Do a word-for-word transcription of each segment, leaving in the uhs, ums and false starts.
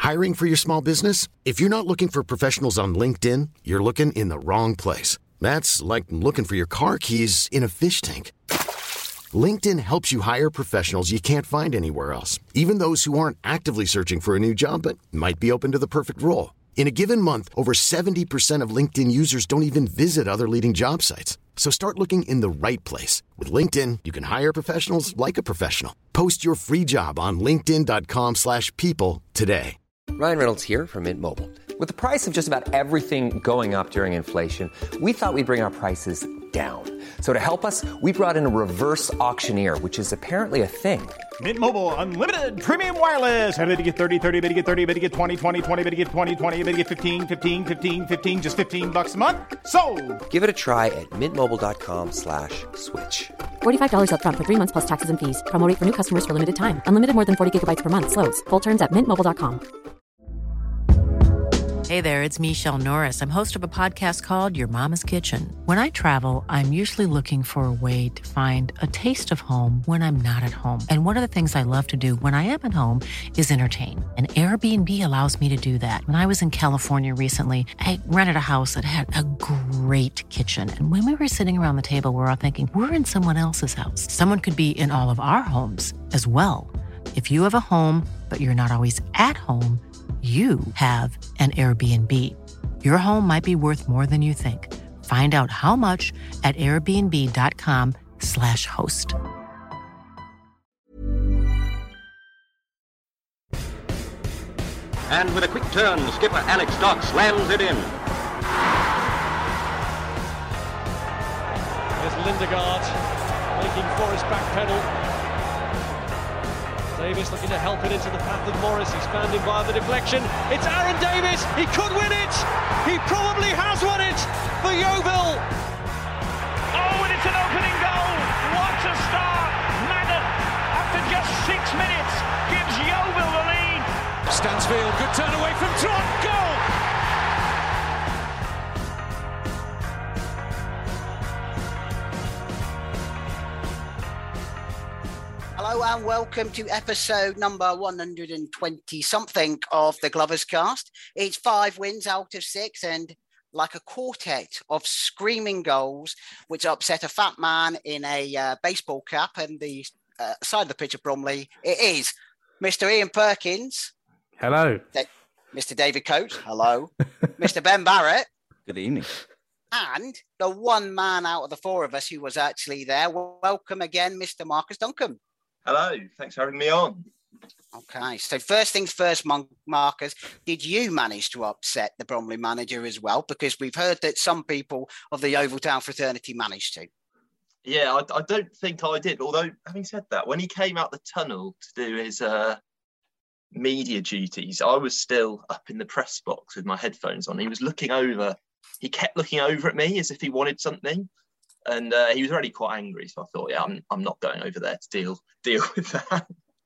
Hiring for your small business? If you're not looking for professionals on LinkedIn, you're looking in the wrong place. That's like looking for your car keys in a fish tank. LinkedIn helps you hire professionals you can't find anywhere else, even those who aren't actively searching for a new job but might be open to the perfect role. In a given month, over seventy percent of LinkedIn users don't even visit other leading job sites. So start looking in the right place. With LinkedIn, you can hire professionals like a professional. Post your free job on linkedin.com slash people today. Ryan Reynolds here from Mint Mobile. With the price of just about everything going up during inflation, we thought we'd bring our prices down. So to help us, we brought in a reverse auctioneer, which is apparently a thing. Mint Mobile Unlimited Premium Wireless. How to get thirty, thirty, how to get thirty, how to get twenty, twenty, twenty, how to get twenty, twenty, how to get fifteen, fifteen, fifteen, fifteen, just fifteen bucks a month? Sold! Give it a try at mintmobile.com slash switch. forty-five dollars up front for three months plus taxes and fees. Promo rate for new customers for limited time. Unlimited more than forty gigabytes per month. Slows full terms at mint mobile dot com. Hey there, it's Michelle Norris. I'm host of a podcast called Your Mama's Kitchen. When I travel, I'm usually looking for a way to find a taste of home when I'm not at home. And one of the things I love to do when I am at home is entertain. And Airbnb allows me to do that. When I was in California recently, I rented a house that had a great kitchen. And when we were sitting around the table, we were all thinking, we're in someone else's house. Someone could be in all of our homes as well. If you have a home, but you're not always at home, you have an Airbnb. Your home might be worth more than you think. Find out how much at airbnb.com slash host. And with a quick turn, skipper Alex Dock slams it in. There's Lindegaard making Forrest backpedal. Davis looking to help it into the path of Morris. He's found him via the deflection. It's Aaron Davis. He could win it. He probably has won it for Yeovil. Oh, and it's an opening goal. What a start. Madden, after just six minutes, gives Yeovil the lead. Stansfield, good turn away from Trot. Goal. Hello and welcome to episode number one hundred twenty something of the Glovers Cast. It's five wins out of six and like a quartet of screaming goals, which upset a fat man in a uh, baseball cap and the uh, side of the pitch of Bromley. It is Mister Ian Perkins. Hello. Da- Mister David Coates. Hello. Mister Ben Barrett. Good evening. And the one man out of the four of us who was actually there. Welcome again, Mister Marcus Duncan. Hello, thanks for having me on. Okay, so first things first, Marcus, did you manage to upset the Bromley manager as well? Because we've heard that some people of the Yeovil Town fraternity managed to. Yeah, I, I don't think I did. Although, having said that, when he came out the tunnel to do his uh, media duties, I was still up in the press box with my headphones on. He was looking over. He kept looking over at me as if he wanted something. And uh, he was already quite angry, so I thought, yeah, I'm I'm not going over there to deal deal with that.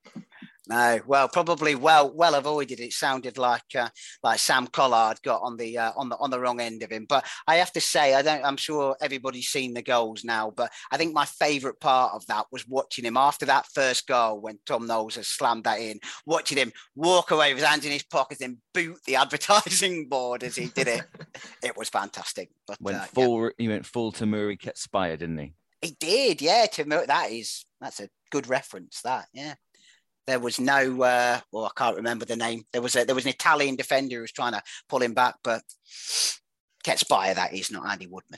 No, well, probably well well avoided. It sounded like uh, like Sam Collard got on the uh, on the on the wrong end of him. But I have to say, I don't. I'm sure everybody's seen the goals now. But I think my favourite part of that was watching him after that first goal when Tom Knowles has slammed that in. Watching him walk away with his hands in his pockets and boot the advertising board as he did it. It was fantastic. But went uh, full. Yeah. He went full Tamuri Ketspire, didn't he? He did, yeah. Tamuri, that is that's a good reference. That, yeah. There was no, uh, well, I can't remember the name. There was a, there was an Italian defender who was trying to pull him back, but Ketspire, that is not Andy Woodman.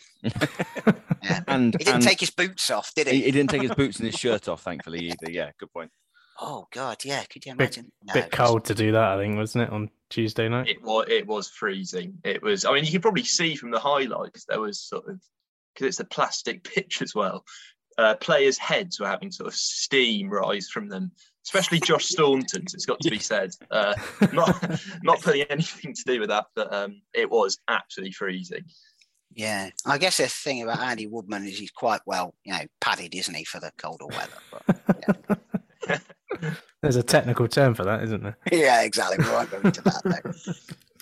Yeah. and he didn't and take his boots off, did he? he? He didn't take his boots and his shirt off, thankfully, either. Yeah, good point. Oh God, yeah. Could you Bit, imagine? No, bit cold to do that, I think, wasn't it, on Tuesday night? It was it was freezing. It was. I mean, you can probably see from the highlights there was sort of, because it's a plastic pitch as well. Uh, players' heads were having sort of steam rise from them, especially Josh Staunton's, it's got to be said. Uh, not not putting anything to do with that, but um, it was absolutely freezing. Yeah, I guess the thing about Andy Woodman is he's quite well, you know, padded, isn't he, for the colder weather? But, yeah. There's a technical term for that, isn't there? Yeah, exactly. We won't go into that though.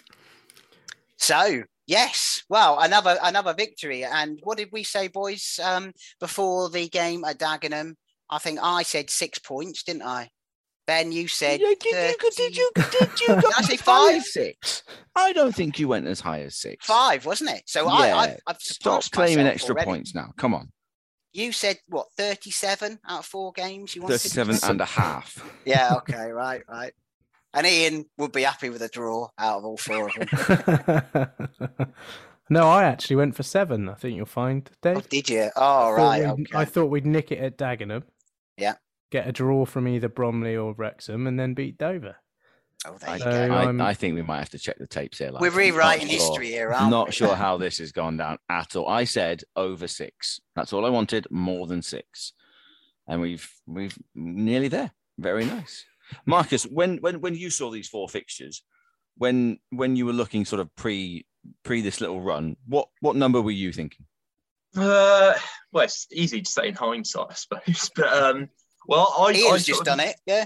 So, yes, well, another another victory. And what did we say, boys, um, before the game at Dagenham? I think I said six points, didn't I? Ben, you said Yeah, did, you, did you did you go I say as high five? as six? I don't think you went as high as six. Five, wasn't it? So Yeah. I, I've, I've Stop surpassed claiming myself extra already. points now. Come on. You said what, thirty-seven out of four games? You wanted thirty-seven and a half. Yeah, okay, right, right. And Ian would be happy with a draw out of all four of them. No, I actually went for seven. I think you'll find, Dave. Oh, did you? Oh, I right. thought we'd- Okay. I thought we'd nick it at Dagenham. Yeah. Get a draw from either Bromley or Wrexham, and then beat Dover. Oh, there I, you So go. I, I'm- I think we might have to check the tapes here. We're lads. rewriting Not sure- history here, aren't Not we? sure how this has gone down at all. I said over six. That's all I wanted. More than six, and we've we've nearly there. Very nice, Marcus. When when when you saw these four fixtures, when when you were looking sort of pre pre this little run, what what number were you thinking? Uh, well, it's easy to say in hindsight, I suppose. But um, well, I Ian's I just sort done of, it. Yeah.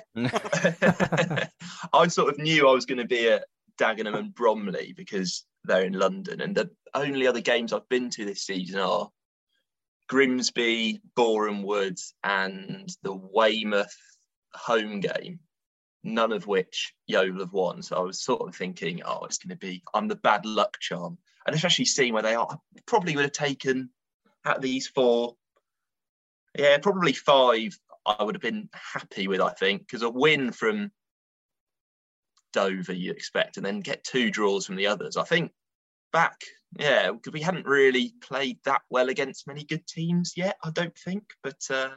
I sort of knew I was going to be at Dagenham and Bromley because they're in London, and the only other games I've been to this season are Grimsby, Boreham Wood, and the Weymouth home game. None of which Yeovil have won. So I was sort of thinking, oh, it's going to be, I'm the bad luck charm. And especially seeing where they are, I probably would have taken at these four, yeah, probably five, I would have been happy with, I think, because a win from Dover you expect, and then get two draws from the others. I think back, yeah, because we hadn't really played that well against many good teams yet, I don't think. But uh,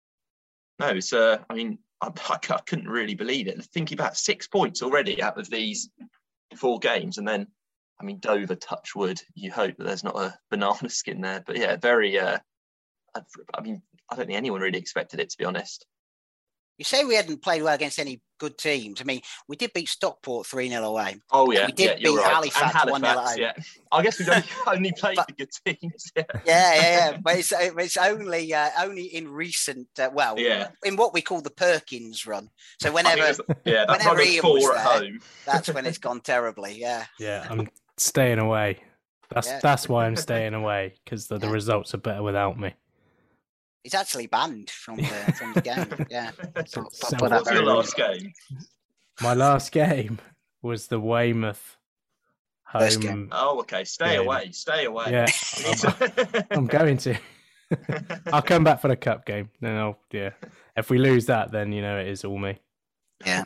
no, it's, uh, I mean, I, I couldn't really believe it. Thinking about six points already out of these four games, and then, I mean, Dover, touch wood. You hope that there's not a banana skin there, but yeah, very. Uh, I, I mean, I don't think anyone really expected it, to be honest. You say we hadn't played well against any good teams. I mean, we did beat Stockport three nil away. Oh yeah, we did yeah, you're beat right. Halifax, and one nil Halifax, at home. yeah. I guess we've only, only played the good teams. Yeah, yeah, yeah, yeah. But it's it's only uh, only in recent, uh, well, yeah. in what we call the Perkins run. So whenever, was, yeah, that's whenever like Ian four was at there, home. that's when it's gone terribly. Yeah, Yeah, I'm staying away. That's Yeah. that's why I'm staying away, because the, the Yeah. results are better without me. he's actually banned from the from the game. Yeah. So- For- so for that What's your very last reason. game? My last game was the Weymouth First home. game. Oh, okay. Stay Yeah. away. Stay away. Yeah, You need to- I'm going to. I'll come back for the cup game. Then I'll yeah. If we lose that, then you know it is all me. Yeah.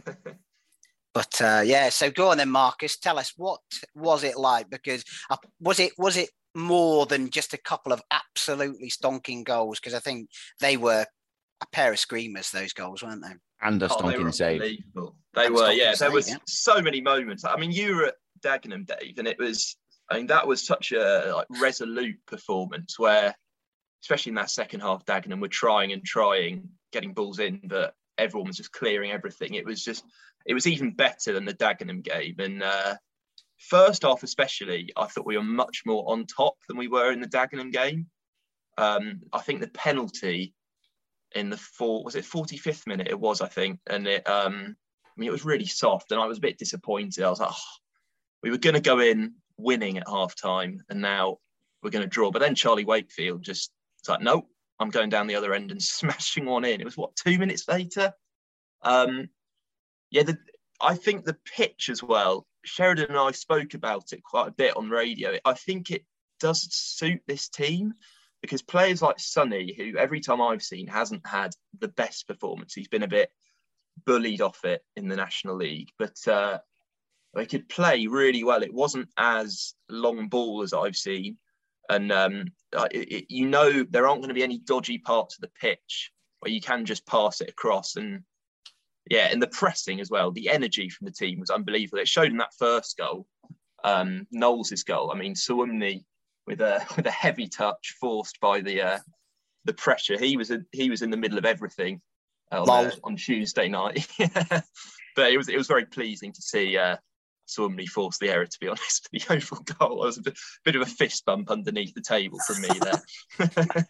But uh, yeah, so go on then, Marcus. Tell us, what was it like? Because uh, was it was it more than just a couple of absolutely stonking goals? Because I think they were a pair of screamers, those goals, weren't they? And a Oh, they were stonking save. unbelievable. They And were, stonking yeah. There save, was yeah. so many moments. I mean, you were at Dagenham, Dave, and it was. I mean, that was such a like resolute performance where, especially in that second half, Dagenham were trying and trying, getting balls in, but everyone was just clearing everything. It was just, it was even better than the Dagenham game. And uh, first half, especially, I thought we were much more on top than we were in the Dagenham game. Um, I think the penalty in the four was it forty-fifth minute? It was, I think, and it. Um, I mean, it was really soft, and I was a bit disappointed. I was like, oh, we were going to go in winning at half time, and now we're going to draw. But then Charlie Wakefield just was like, nope, I'm going down the other end and smashing one in. It was what, two minutes later? Um, yeah, the, I think the pitch as well, Sheridan and I spoke about it quite a bit on radio. I think it does suit this team because players like Sonny, who every time I've seen hasn't had the best performance, he's been a bit bullied off it in the National League, but uh, they could play really well. It wasn't as long ball as I've seen. And, um, it, it, you know, there aren't going to be any dodgy parts of the pitch where you can just pass it across. And, yeah, and the pressing as well, the energy from the team was unbelievable. It showed in that first goal, um, Knowles' goal. I mean, Suwumni with a with a heavy touch forced by the uh, the pressure. He was a, he was in the middle of everything on, uh, on Tuesday night. But it was it was very pleasing to see uh, Suwumni force the error, to be honest. The Yeovil goal was a bit, bit of a fist bump underneath the table from me there.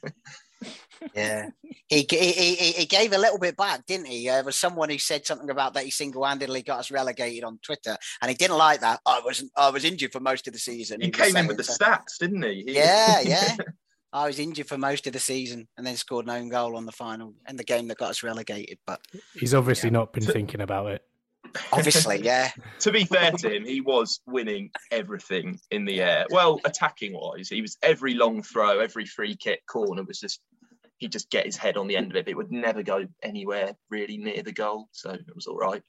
Yeah, he, he he he gave a little bit back, didn't he? Uh, there was someone who said something about that he single-handedly got us relegated on Twitter, and he didn't like that. I was I was injured for most of the season. He, was came in saying with the so. stats, didn't he? he Yeah, yeah. I was injured for most of the season and then scored an own goal on the final and the game that got us relegated. But he's obviously yeah. not been thinking about it. Obviously, yeah. To be fair to him, he was winning everything in the air. Well, attacking wise, he was every long throw, every free kick, corner was just, he'd just get his head on the end of it. But it would never go anywhere really near the goal. So it was all right.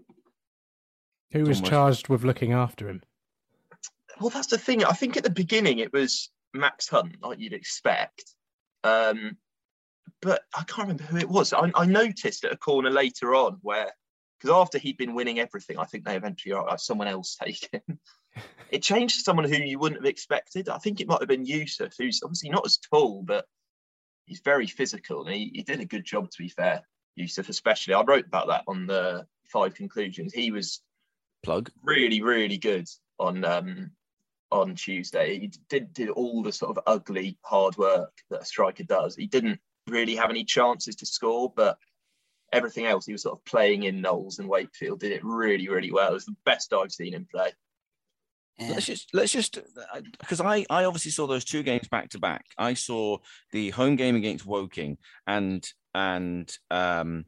Who was Almost. charged with looking after him? Well, that's the thing. I think at the beginning it was Max Hunt, like you'd expect. Um, but I can't remember who it was. I, I noticed at a corner later on where, because after he'd been winning everything, I think they eventually got someone else take him. It changed to someone who you wouldn't have expected. I think it might have been Yusuf, who's obviously not as tall, but he's very physical. And he, he did a good job, to be fair, Yusuf especially. I wrote about that on the Five Conclusions. He was Plug. really, really good on um, on Tuesday. He did, did all the sort of ugly, hard work that a striker does. He didn't really have any chances to score, but everything else, he was sort of playing in Knowles and Wakefield, did it really, really well. It was the best I've seen him play. Yeah. Let's just, let's just, because I, I obviously saw those two games back to back. I saw the home game against Woking and, and, um,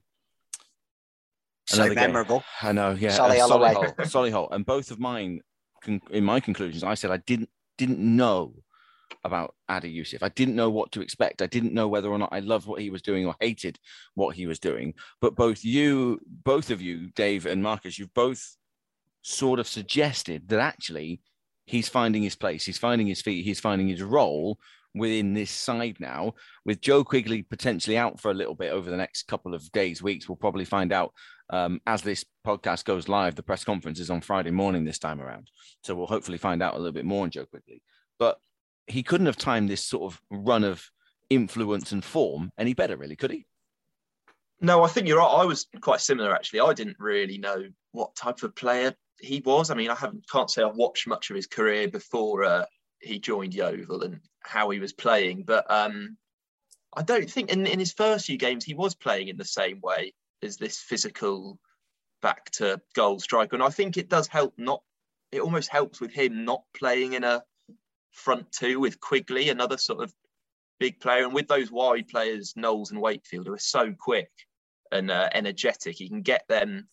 so memorable. Game. I know, yeah. Solihull uh, away. Solihull, Solihull. And both of mine, con- in my conclusions, I said I didn't, didn't know about Adi Yusuf. I didn't know what to expect. I didn't know whether or not I loved what he was doing or hated what he was doing. But both you, both of you, Dave and Marcus, you've both sort of suggested that actually he's finding his place, he's finding his feet, he's finding his role within this side now. With Joe Quigley potentially out for a little bit over the next couple of days, weeks, we'll probably find out um, as this podcast goes live. The press conference is on Friday morning this time around. So we'll hopefully find out a little bit more on Joe Quigley. But he couldn't have timed this sort of run of influence and form any better, really, could he? No, I think you're right. I was quite similar, actually. I didn't really know what type of player he was. I mean, I haven't can't say I've watched much of his career before uh, he joined Yeovil and how he was playing. But um, I don't think in, in his first few games he was playing in the same way as this physical back to goal striker. And I think it does help not, it almost helps with him not playing in a front two with Quigley, another sort of big player. And with those wide players, Knowles and Wakefield, who are so quick and uh, energetic, he can get them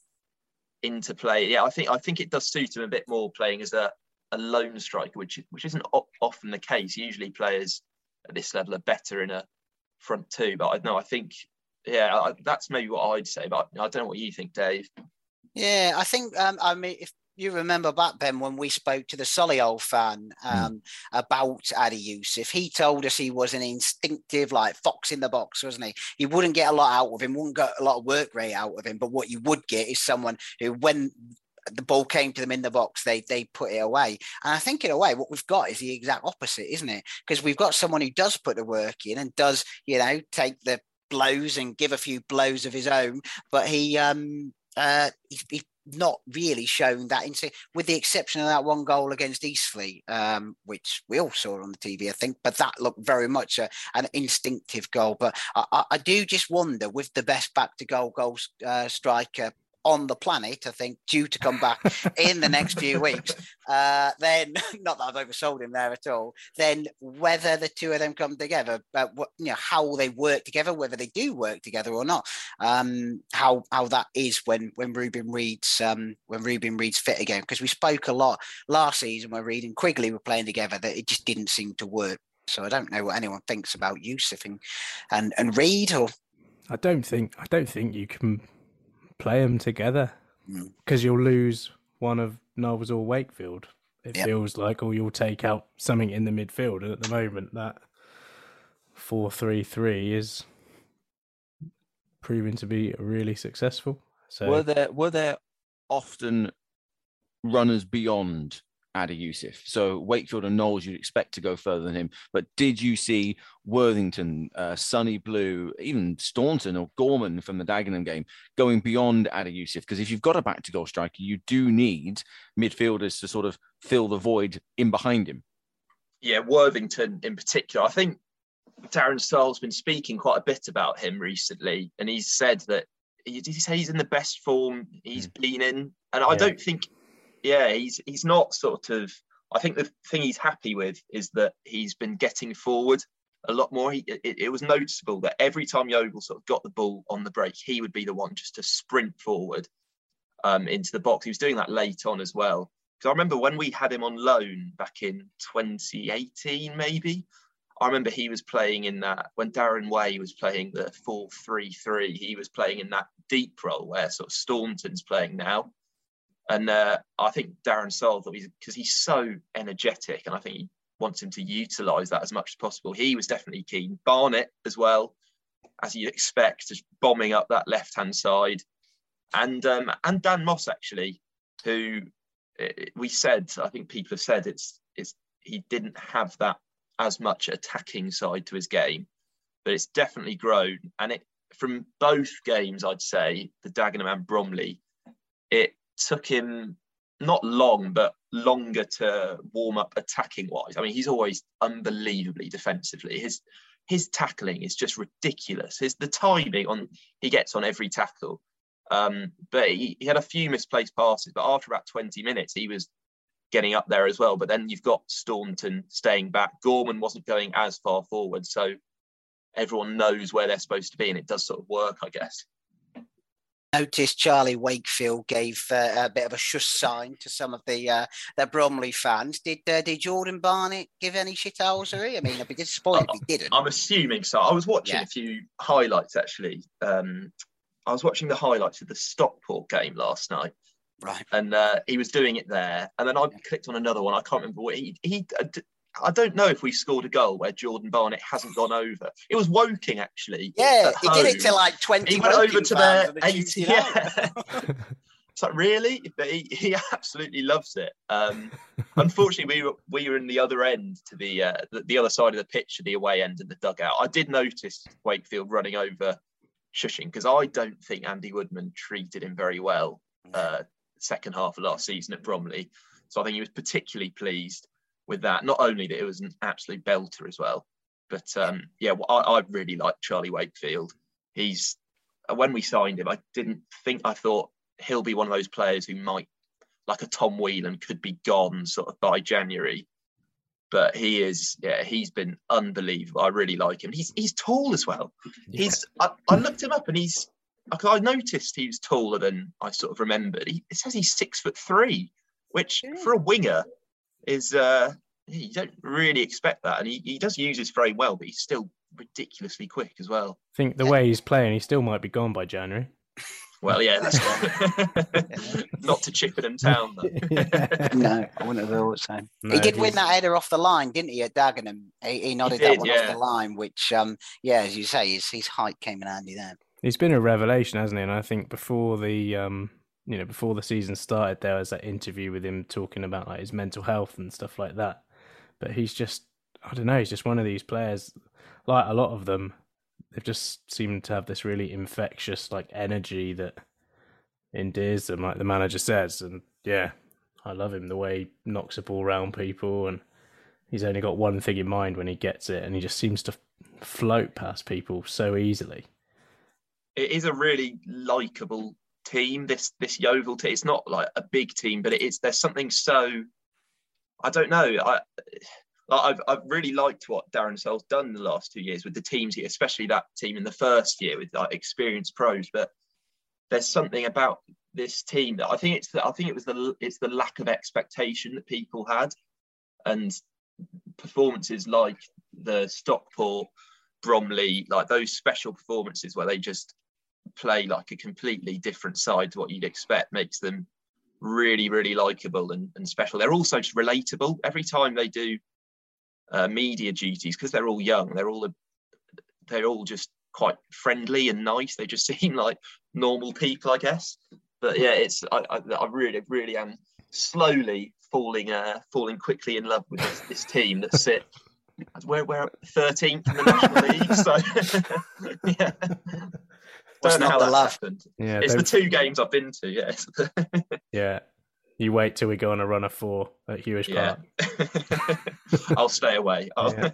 into play. Yeah, I think I think it does suit him a bit more playing as a, a lone striker, which which isn't op- often the case. Usually players at this level are better in a front two. But I know I think, yeah, I, that's maybe what I'd say. But I don't know what you think, Dave. Yeah, I think, um, I mean, if you remember back, Ben, when we spoke to the Solihull fan um, mm. about Adi Yusuf, he told us he was an instinctive, like, fox in the box, wasn't he? You wouldn't get a lot out of him, wouldn't get a lot of work rate out of him, but what you would get is someone who, when the ball came to them in the box, they they put it away. And I think in a way, what we've got is the exact opposite, isn't it? Because we've got someone who does put the work in and does, you know, take the blows and give a few blows of his own, but he... um. Uh, he, he not really shown that, into, with the exception of that one goal against Eastleigh, um, which we all saw on the T V, I think, but that looked very much a, an instinctive goal. But I, I, I do just wonder, with the best back to goal goal uh, striker on the planet, I think, due to come back in the next few weeks, uh, then, not that I've oversold him there at all, then whether the two of them come together, uh, what, you know, how they work together, whether they do work together or not, um, how how that is when when Ruben Reid's um, when Ruben Reid's fit again. Because we spoke a lot last season when Reid and Quigley were playing together that it just didn't seem to work. So I don't know what anyone thinks about Yusuf and and, and Reid. Or I don't think I don't think you can play them together, because mm. you'll lose one of Knowles or Wakefield, it yep. feels like, or you'll take out something in the midfield. And at the moment, that four three three is proving to be really successful. So were there were there often runners beyond Adi Yusuf? So Wakefield and Knowles, you'd expect to go further than him, but did you see Worthington, uh, Sonny Blue, even Staunton or Gorman from the Dagenham game going beyond Adi Yusuf? Because if you've got a back to goal striker, you do need midfielders to sort of fill the void in behind him. Yeah, Worthington in particular. I think Darren Stiles been speaking quite a bit about him recently, and he's said that he, did he say he's in the best form he's mm. been in? And I yeah. don't think Yeah, he's he's not sort of. I think the thing he's happy with is that he's been getting forward a lot more. He, it, it was noticeable that every time Yeovil sort of got the ball on the break, he would be the one just to sprint forward um, into the box. He was doing that late on as well. Because I remember when we had him on loan back in twenty eighteen, maybe, I remember he was playing in that, when Darren Way was playing the four three three, he was playing in that deep role where sort of Staunton's playing now. And uh, I think Darren saw that he's, because he's so energetic, and I think he wants him to utilise that as much as possible. He was definitely keen. Barnett as well, as you'd expect, just bombing up that left-hand side. And um, and Dan Moss, actually, who we said, I think people have said it's it's he didn't have that as much attacking side to his game, but it's definitely grown. And it from both games, I'd say, the Dagenham and Bromley, it took him not long, but longer to warm up attacking wise. I mean, he's always unbelievably defensively. His his tackling is just ridiculous. His the timing on he gets on every tackle. Um, but he, he had a few misplaced passes, but after about twenty minutes, he was getting up there as well. But then you've got Staunton staying back. Gorman wasn't going as far forward, so everyone knows where they're supposed to be, and it does sort of work, I guess. Noticed Charlie Wakefield gave uh, a bit of a shush sign to some of the uh, the Bromley fans. Did uh, did Jordan Barnett give any shithousery? I mean, I'd be disappointed if he didn't. I'm assuming so. I was watching Yeah. a few highlights, actually. Um, I was watching the highlights of the Stockport game last night. Right. And uh, he was doing it there. And then I clicked on another one. I can't remember what he... he I don't know if we scored a goal where Jordan Barnett hasn't gone over. It was Woking, actually. Yeah, he did it to like twenty. He went over to their eighty. eighty. Yeah. It's like, really? But he, he absolutely loves it. Um, unfortunately, we were we were in the other end, to the, uh, the the other side of the pitch, to the away end of the dugout. I did notice Wakefield running over Shushing, because I don't think Andy Woodman treated him very well uh, second half of last season at Bromley. So I think he was particularly pleased with that. Not only that it was an absolute belter as well, but um, yeah, well, I, I really like Charlie Wakefield. He's when we signed him, I didn't think I thought he'll be one of those players who might, like a Tom Whelan, could be gone sort of by January. But he is, yeah, he's been unbelievable. I really like him. He's he's tall as well. Yeah. He's I, I looked him up and he's I noticed he was taller than I sort of remembered. He, it says he's six foot three, which yeah. for a winger is uh you don't really expect that. And he, he does use his frame well, but he's still ridiculously quick as well. I think the way he's playing, he still might be gone by January. Well, yeah, that's right. Not to Chippenham Town, though. Yeah. No, I wouldn't have thought so. No, he did win that header off the line, didn't he, at Dagenham? He, he nodded he did, that one yeah. off the line, which, um, yeah, as you say, his, his height came in handy there. He's been a revelation, hasn't he? And I think before the, um, you know, before the season started, there was that interview with him talking about like his mental health and stuff like that. But he's just, I don't know, he's just one of these players, like a lot of them. They've just seemed to have this really infectious like energy that endears them, like the manager says. And yeah, I love him, the way he knocks the ball around people, and he's only got one thing in mind when he gets it, and he just seems to float past people so easily. It is a really likeable team, this this Yeovil team. It's not like a big team, but it is. There's something so, I don't know. I. I've I've really liked what Darren Searle's done the last two years with the teams here, especially that team in the first year with like experienced pros. But there's something about this team that I think it's the, I think it was the it's the lack of expectation that people had, and performances like the Stockport, Bromley, like those special performances where they just play like a completely different side to what you'd expect, makes them really really likable and, and special. They're also just relatable every time they do Uh, media duties, because they're all young. They're all they're all just quite friendly and nice. They just seem like normal people, I guess. But yeah, it's I, I, I really, really am slowly falling, uh, falling quickly in love with this, this team that sit. We're we're thirteenth in the National League, so yeah. Don't know how that happened. Yeah, it's the two games I've been to. Yes. Yeah. You wait till we go on a run of four at Hewish yeah. Park. I'll stay away. I'll... Yeah.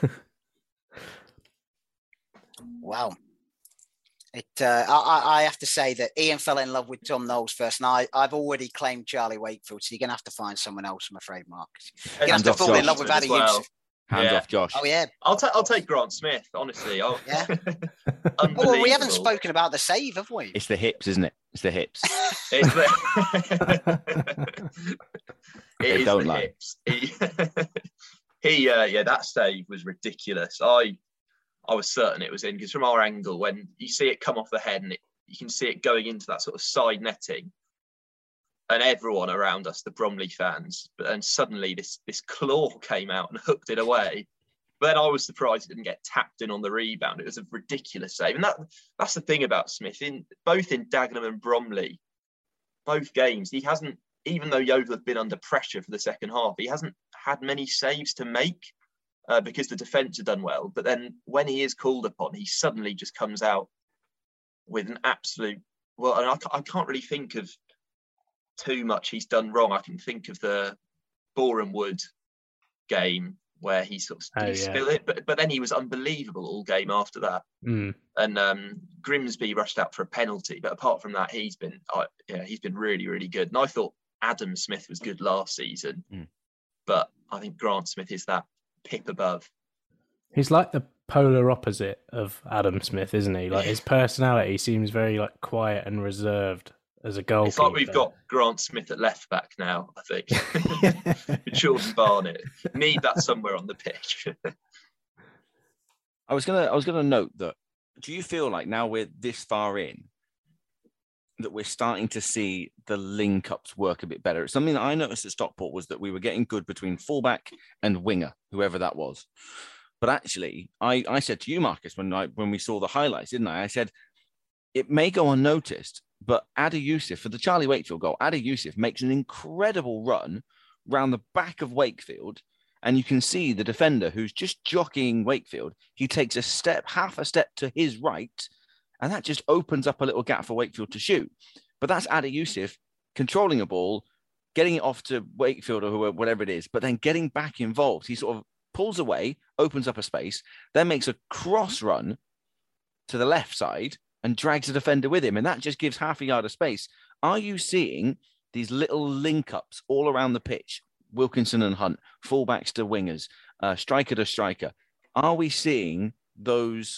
Wow. It. Uh, I, I have to say that Ian fell in love with Tom Knowles first, and I, I've already claimed Charlie Wakefield, so you're going to have to find someone else, I'm afraid, Mark. You're going to have to fall in love with Addy well. Hands yeah. off, Josh. Oh yeah, I'll take I'll take Grant Smith. Honestly, I'll... yeah. Oh, well, we haven't spoken about the save, have we? It's the hips, isn't it? It's the hips. It's the... it is don't the lie. hips. He, he uh, yeah, that save was ridiculous. I I was certain it was in because from our angle, when you see it come off the head and it, you can see it going into that sort of side netting. And everyone around us, the Bromley fans, and suddenly this this claw came out and hooked it away. But then I was surprised it didn't get tapped in on the rebound. It was a ridiculous save. And that that's the thing about Smith. In both in Dagenham and Bromley, both games, he hasn't, even though Yeovil have been under pressure for the second half, he hasn't had many saves to make uh, because the defence have done well. But then when he is called upon, he suddenly just comes out with an absolute, well, and I, I can't really think of too much he's done wrong. I can think of the Boreham Wood game where he sort of oh, did he yeah. spill it, but but then he was unbelievable all game after that. Mm. And um, Grimsby rushed out for a penalty, but apart from that, he's been uh, yeah he's been really really good. And I thought Adam Smith was good last season, mm. but I think Grant Smith is that pip above. He's like the polar opposite of Adam Smith, isn't he? Like his personality seems very like quiet and reserved as a goalkeeper. It's like we've got Grant Smith at left back now, I think. Jordan Barnett. Need that somewhere on the pitch. I was gonna I was gonna note that, do you feel like now we're this far in that we're starting to see the link ups work a bit better? Something that I noticed at Stockport was that we were getting good between fullback and winger, whoever that was. But actually, I, I said to you, Marcus, when I when we saw the highlights, didn't I? I said it may go unnoticed, but Ada Youssef, for the Charlie Wakefield goal, Ada Youssef makes an incredible run round the back of Wakefield, and you can see the defender who's just jockeying Wakefield. He takes a step, half a step to his right, and that just opens up a little gap for Wakefield to shoot. But that's Ada Youssef controlling a ball, getting it off to Wakefield or whoever, whatever it is, but then getting back involved. He sort of pulls away, opens up a space, then makes a cross run to the left side, and drags the defender with him. And that just gives half a yard of space. Are you seeing these little link-ups all around the pitch? Wilkinson and Hunt, fullbacks to wingers, uh, striker to striker. Are we seeing those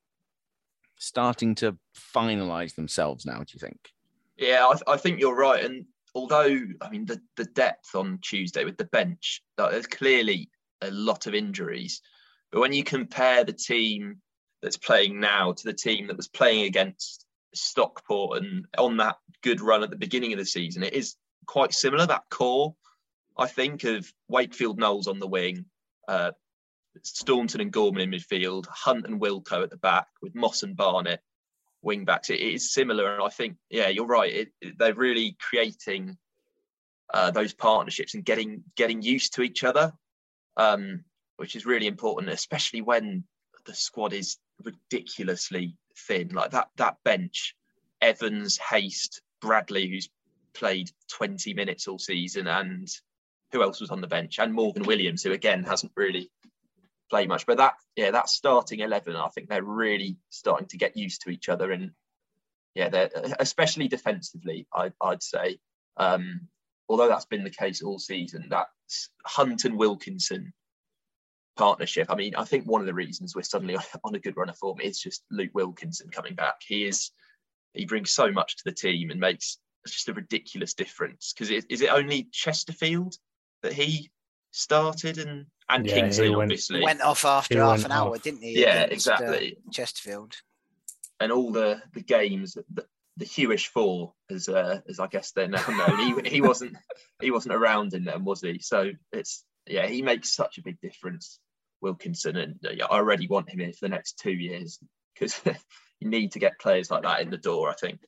starting to finalise themselves now, do you think? Yeah, I, th- I think you're right. And although, I mean, the, the depth on Tuesday with the bench, like, there's clearly a lot of injuries. But when you compare the team that's playing now to the team that was playing against Stockport and on that good run at the beginning of the season, it is quite similar, that core, I think, of Wakefield Knowles on the wing, uh, Staunton and Gorman in midfield, Hunt and Wilco at the back with Moss and Barnett wing backs. It, it is similar, and I think, yeah, you're right. It, it, they're really creating uh, those partnerships and getting getting used to each other, um, which is really important, especially when the squad is ridiculously thin. Like that that bench, Evans, Haste, Bradley, who's played twenty minutes all season, and who else was on the bench? And Morgan Williams, who again hasn't really played much. But that, yeah, that starting eleven, I think they're really starting to get used to each other, and yeah, they're especially defensively, I, I'd say. Um, although that's been the case all season, that Hunt and Wilkinson partnership. I mean, I think one of the reasons we're suddenly on a good run of form is just Luke Wilkinson coming back. He is, he brings so much to the team and makes just a ridiculous difference. Because is it only Chesterfield that he started and and yeah, Kingsley went, obviously went off after he half an off. hour, didn't he? Yeah, against, exactly. Uh, Chesterfield. And all the the games, the, the Hewish Four, as uh, as I guess they're now known. he he wasn't he wasn't around in them, was he? So it's yeah, he makes such a big difference, Wilkinson, and uh, I already want him here for the next two years because you need to get players like that in the door, I think.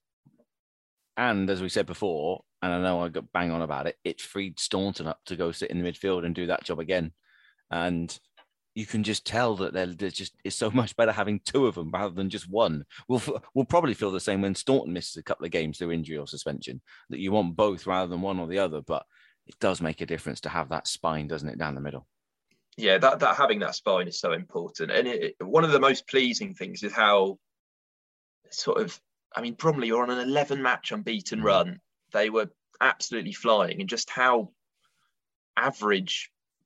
And as we said before, and I know I got bang on about it, it freed Staunton up to go sit in the midfield and do that job again. And you can just tell that there's just it's so much better having two of them rather than just one. We'll we'll probably feel the same when Staunton misses a couple of games through injury or suspension, that you want both rather than one or the other. But it does make a difference to have that spine, doesn't it, down the middle? Yeah, that, that having that spine is so important. And it, one of the most pleasing things is how sort of, I mean, Bromley are on an eleven match unbeaten run. They were absolutely flying, and just how average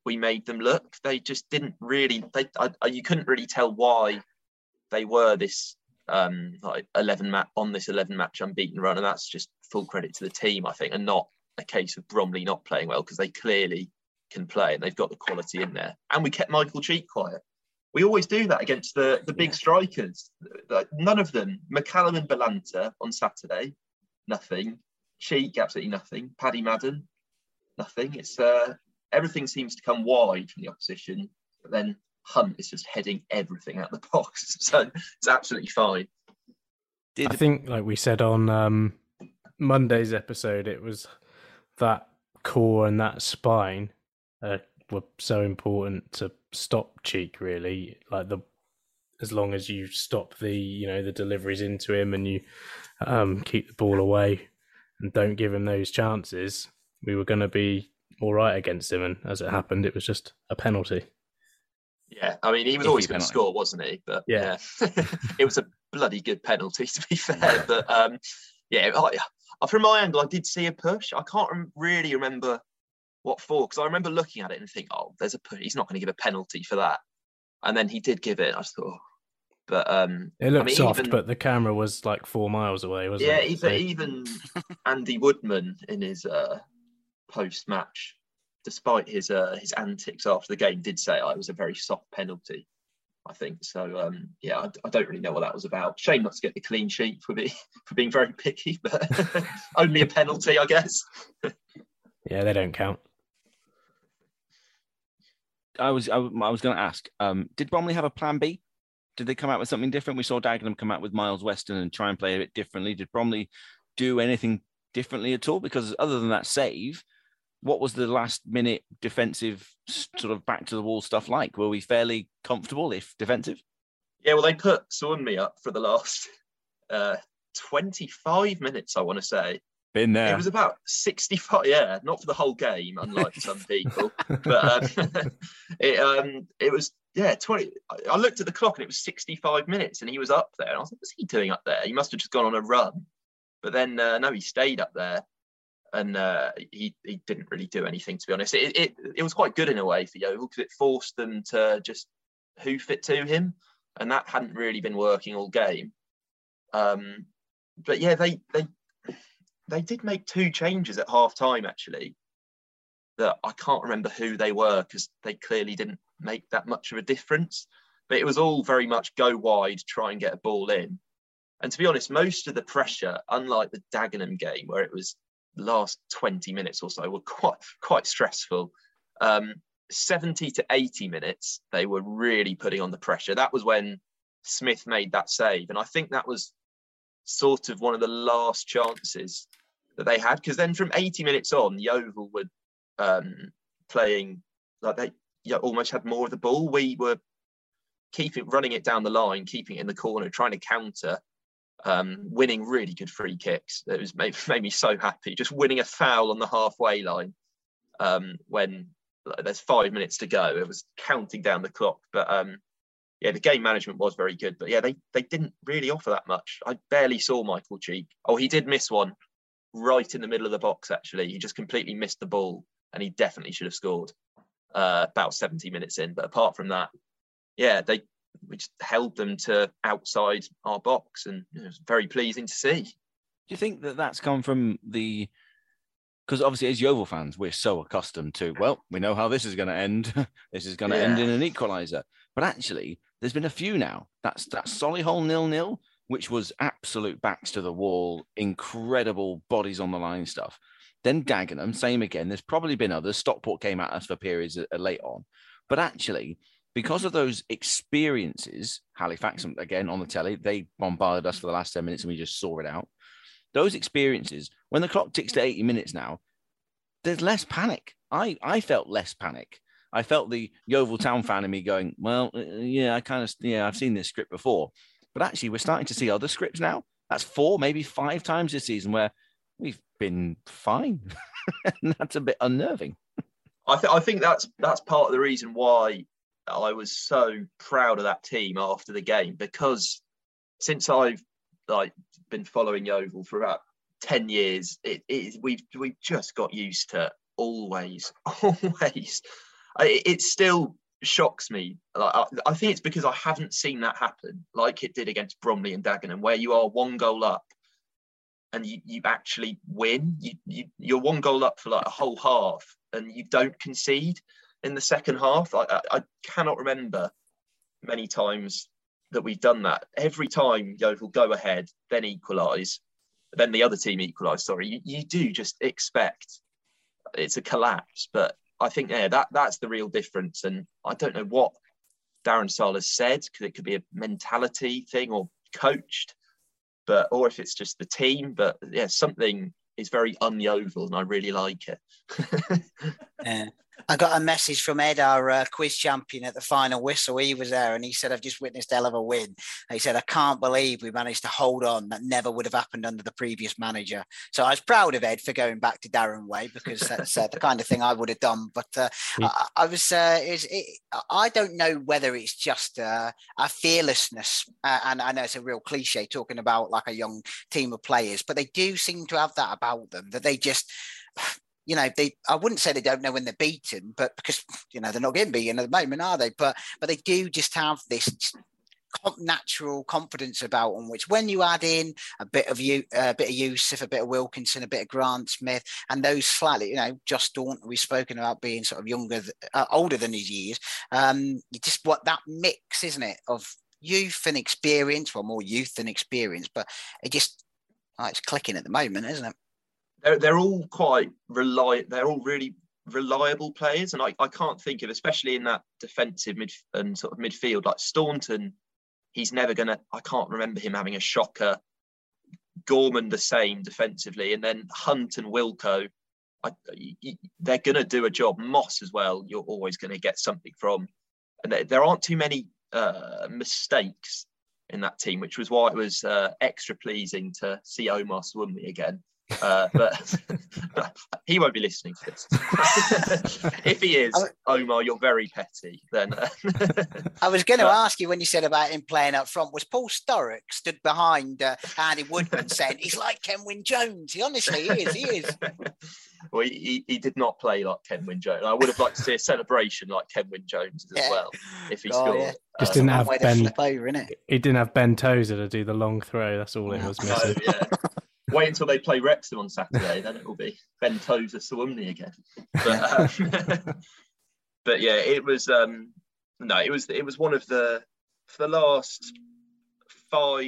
we made them look. They just didn't really. They I, I, you couldn't really tell why they were this um, like eleven match on this eleven match unbeaten run, and that's just full credit to the team, I think, and not a case of Bromley not playing well, because they clearly can play and they've got the quality in there. And we kept Michael Cheek quiet. We always do that against the, the big strikers. None of them. McCallum and Balanta on Saturday, nothing. Cheek, absolutely nothing. Paddy Madden, nothing. It's uh, everything seems to come wide from the opposition, but then Hunt is just heading everything out the box. So it's absolutely fine. Did... I think, like we said on um, Monday's episode, it was that core and that spine uh, were so important to stop Cheek, really. Like the as long as you stop the you know the deliveries into him and you um, keep the ball away and don't give him those chances, we were going to be all right against him. And as it happened, it was just a penalty. Yeah, I mean, he was always going to score, wasn't he? But yeah, yeah. It was a bloody good penalty, to be fair. But um, yeah, I, from my angle, I did see a push. I can't really remember what for, because I remember looking at it and think, oh, there's a push. He's not going to give a penalty for that. And then he did give it. I just thought, oh. But um, it looked I mean, soft, even, but the camera was like four miles away, wasn't yeah, it? Yeah, so... even Andy Woodman in his uh, post-match, despite his uh, his antics after the game, did say oh, it was a very soft penalty, I think. So, um, yeah, I, I don't really know what that was about. Shame not to get the clean sheet for, be, for being very picky, but only a penalty, I guess. Yeah, they don't count. I was I, I was going to ask, um, did Bromley have a plan B? Did they come out with something different? We saw Dagenham come out with Miles Weston and try and play a bit differently. Did Bromley do anything differently at all? Because other than that save, what was the last minute defensive sort of back to the wall stuff like? Were we fairly comfortable, if defensive? Yeah, well, they put Suwunmi up for the last uh, twenty-five minutes, I want to say. Been there. It was about sixty-five, yeah, not for the whole game, unlike some people. But um, it um, it was, yeah, twenty. I looked at the clock and it was sixty-five minutes and he was up there. And I was like, what's he doing up there? He must have just gone on a run. But then, uh, no, he stayed up there. And uh, he he didn't really do anything, to be honest. It it, it was quite good in a way for Yeovil, because it forced them to just hoof it to him. And that hadn't really been working all game. Um, but yeah, they they... They did make two changes at half time, actually, that I can't remember who they were, because they clearly didn't make that much of a difference. But it was all very much go wide, try and get a ball in. And to be honest, most of the pressure, unlike the Dagenham game, where it was the last twenty minutes or so, were quite quite stressful. Um, seventy to eighty minutes, they were really putting on the pressure. That was when Smith made that save. And I think that was sort of one of the last chances that they had, because then from eighty minutes on, Yeovil were um, playing like they you know, almost had more of the ball. We were keeping running it down the line, keeping it in the corner, trying to counter, um, winning really good free kicks. It was made, made me so happy, just winning a foul on the halfway line um, when like, there's five minutes to go. It was counting down the clock, but um, yeah, the game management was very good, but yeah, they, they didn't really offer that much. I barely saw Michael Cheek. Oh, he did miss one right in the middle of the box, actually. He just completely missed the ball, and he definitely should have scored uh, about seventy minutes in. But apart from that, yeah, they we just held them to outside our box, and it was very pleasing to see. Do you think that that's come from the... Because obviously, as Yeovil fans, we're so accustomed to, well, we know how this is going to end. This is going to yeah. end in an equaliser. But actually, there's been a few now. That's that Solihull nil-nil, which was absolute backs to the wall, incredible bodies on the line stuff. Then Dagenham, same again. There's probably been others. Stockport came at us for periods uh, late on. But actually, because of those experiences, Halifax, again, on the telly, they bombarded us for the last ten minutes and we just saw it out. Those experiences, when the clock ticks to eighty minutes now, there's less panic. I, I felt less panic. I felt the Yeovil Town fan in me going, well, yeah, I kind of, yeah, I've seen this script before. But actually, we're starting to see other scripts now. That's four, maybe five times this season where we've been fine. And that's a bit unnerving. I, th- I think that's that's part of the reason why I was so proud of that team after the game, because since I've like been following Yeovil for about ten years, it, it we've we've just got used to always, always I, it still shocks me. Like, I, I think it's because I haven't seen that happen like it did against Bromley and Dagenham, where you are one goal up and you, you actually win. You, you, you're one goal up for like a whole half and you don't concede in the second half. I, I, I cannot remember many times that we've done that. Every time Yeovil go ahead, then equalise, then the other team equalise, sorry, you, you do just expect it's a collapse. But I think, yeah, that that's the real difference. And I don't know what Darren Sarll has said, because it could be a mentality thing or coached, but or if it's just the team. But yeah, something is very un-Yeovil, and I really like it. Yeah. I got a message from Ed, our uh, quiz champion at the final whistle. He was there and he said, I've just witnessed a hell of a win. And he said, I can't believe we managed to hold on. That never would have happened under the previous manager. So I was proud of Ed for going back to Darren Way, because that's uh, the kind of thing I would have done. But uh, yeah. I, I was, uh, it, it, I don't know whether it's just uh, a fearlessness. Uh, and I know it's a real cliche talking about like a young team of players, but they do seem to have that about them, that they just... You know, they, I wouldn't say they don't know when they're beaten, but because, you know, they're not getting beaten at the moment, are they? But but they do just have this natural confidence about them, which when you add in a bit of you, a bit of Yusuf, a bit of Wilkinson, a bit of Grant Smith, and those slightly, you know, Josh Staunton, we've spoken about being sort of younger, uh, older than his years. Um, you just what that mix, isn't it, of youth and experience, well, more youth than experience, but it just, oh, it's clicking at the moment, isn't it? They're, they're all quite rely. They're all really reliable players, and I, I can't think of, especially in that defensive mid and sort of midfield, like Staunton. He's never gonna. I can't remember him having a shocker. Gorman the same defensively, and then Hunt and Wilco. I, they're gonna do a job. Moss as well. You're always gonna get something from, and there, there aren't too many uh, mistakes in that team, which was why it was uh, extra pleasing to see Omar Swumley again. Uh, but he won't be listening to this. If he is, Omar, you're very petty. Then uh, I was going to ask you, when you said about him playing up front, was Paul Sturrock stood behind uh, Andy Woodman saying he's like Kenwyne Jones? He honestly he is. He is. Well, he, he did not play like Kenwyne Jones. I would have liked to see a celebration like Kenwyne Jones as yeah. well if he oh, scored. Yeah. Just uh, didn't have Ben. Over, he didn't have Ben Tozer to do the long throw. That's all it was missing. No, yeah. Wait until they play Wrexham on Saturday, then it will be Ben Tozer Swumley again. But, um, but yeah, it was um, no, it was it was one of the for the last five,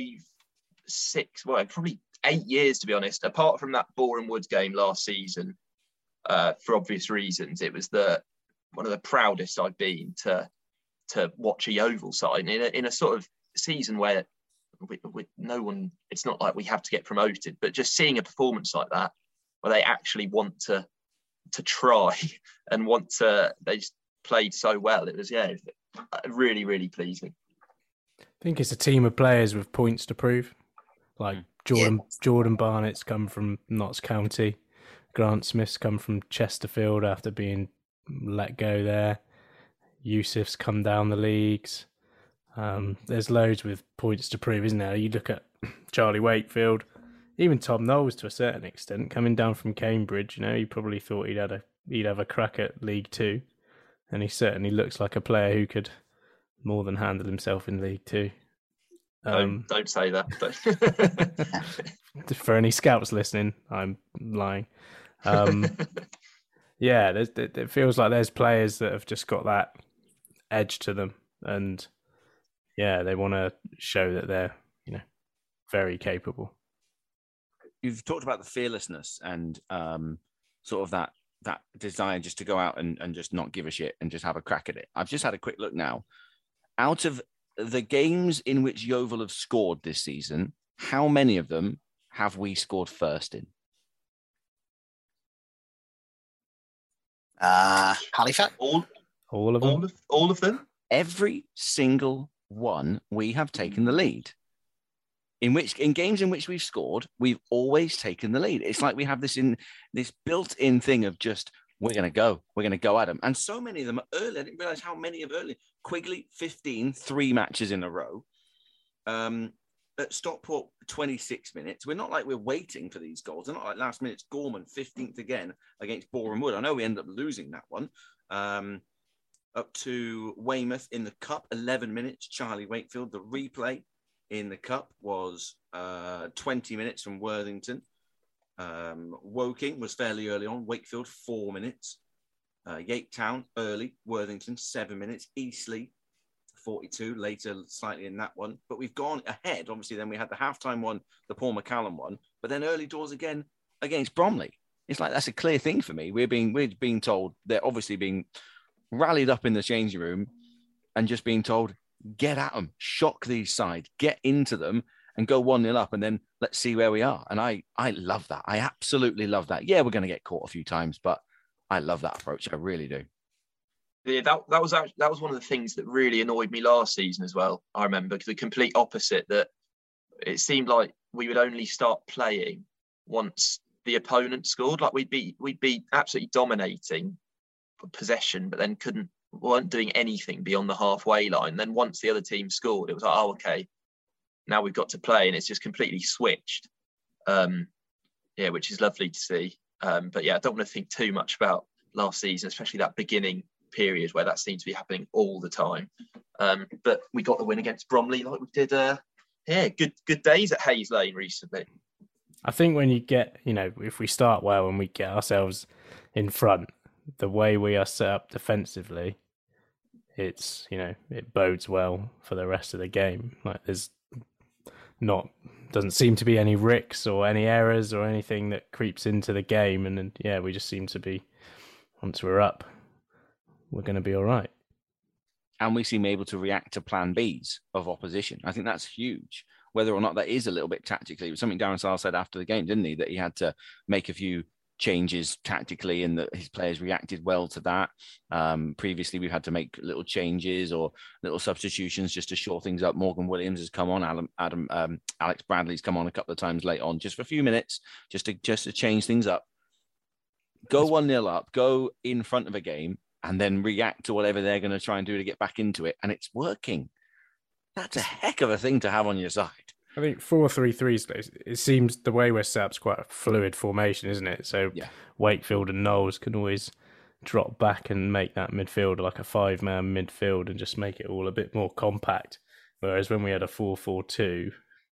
six, well, probably eight years to be honest. Apart from that Boreham Wood game last season, uh, for obvious reasons, it was the one of the proudest I've been to to watch a Yeovil side in a, in a sort of season where. With, with no one, it's not like we have to get promoted, but just seeing a performance like that where they actually want to to try and want to, they just played so well. It was, yeah, really, really pleasing. I think it's a team of players with points to prove. Like Jordan yeah. Jordan Barnett's come from Notts County. Grant Smith's come from Chesterfield after being let go there. Yusuf's come down the leagues. Um, there's loads with points to prove, isn't there? You look at Charlie Wakefield, even Tom Knowles to a certain extent, coming down from Cambridge. You know, he probably thought he'd had a he'd have a crack at League Two, and he certainly looks like a player who could more than handle himself in League Two. Um, don't, don't say that. For any scouts listening, I'm lying. Um, yeah, there's, it feels like there's players that have just got that edge to them, and. Yeah, they want to show that they're, you know, very capable. You've talked about the fearlessness and um, sort of that that desire just to go out and, and just not give a shit and just have a crack at it. I've just had a quick look now. Out of the games in which Yeovil have scored this season, how many of them have we scored first in? Uh, Halifax? All, all of them? All of, all of them? Every single one, we have taken the lead. In which, in games in which we've scored, we've always taken the lead. It's like we have this in this built-in thing of just we're going to go, we're going to go at them. And so many of them are early. I didn't realize how many of early. Quigley, fifteen, three matches in a row. Um, at Stockport, twenty-six minutes. We're not like we're waiting for these goals. They're not like last minute. Gorman, fifteenth again against Boreham Wood. I know we ended up losing that one. Um, up to Weymouth in the Cup, eleven minutes, Charlie Wakefield. The replay in the Cup was uh, twenty minutes from Worthington. Um, Woking was fairly early on. Wakefield, four minutes. Uh, Yatetown, early. Worthington, seven minutes. Eastleigh, forty-two, later slightly in that one. But we've gone ahead. Obviously, then we had the halftime one, the Paul McCallum one, but then early doors again against Bromley. It's like that's a clear thing for me. We're being we're being told they're obviously being rallied up in the changing room and just being told, get at them, shock these sides, get into them and go one nil up, and then let's see where we are. And I I love that. I absolutely love that. Yeah, we're going to get caught a few times, but I love that approach. I really do. Yeah, that that was actually, that was one of the things that really annoyed me last season as well. I remember the complete opposite, that it seemed like we would only start playing once the opponent scored. Like we'd be we'd be absolutely dominating possession, but then couldn't weren't doing anything beyond the halfway line. Then once the other team scored, it was like, oh, okay, now we've got to play, and it's just completely switched. Um, yeah, which is lovely to see. Um, but yeah, I don't want to think too much about last season, especially that beginning period where that seemed to be happening all the time. Um, but we got the win against Bromley like we did. Uh, yeah, good good days at Hayes Lane recently. I think when you get, you know, if we start well and we get ourselves in front, the way we are set up defensively, it's, you know, it bodes well for the rest of the game. Like there's not, doesn't seem to be any ricks or any errors or anything that creeps into the game. And then, yeah, we just seem to be, once we're up, we're going to be all right. And we seem able to react to plan Bs of opposition. I think that's huge. Whether or not that is a little bit tactically, it was something Darren Sarll said after the game, didn't he? That he had to make a few changes tactically and that his players reacted well to that. Um, previously, we've had to make little changes or little substitutions just to shore things up. Morgan Williams has come on. Adam, Adam um, Alex Bradley's come on a couple of times late on, just for a few minutes, just to just to change things up. Go one nil up, go in front of a game, and then react to whatever they're going to try and do to get back into it. And it's working. That's a heck of a thing to have on your side. I think four three three, it seems the way we're set up is quite a fluid formation, isn't it? So yeah. Wakefield and Knowles can always drop back and make that midfield like a five-man midfield and just make it all a bit more compact. Whereas when we had a four four two,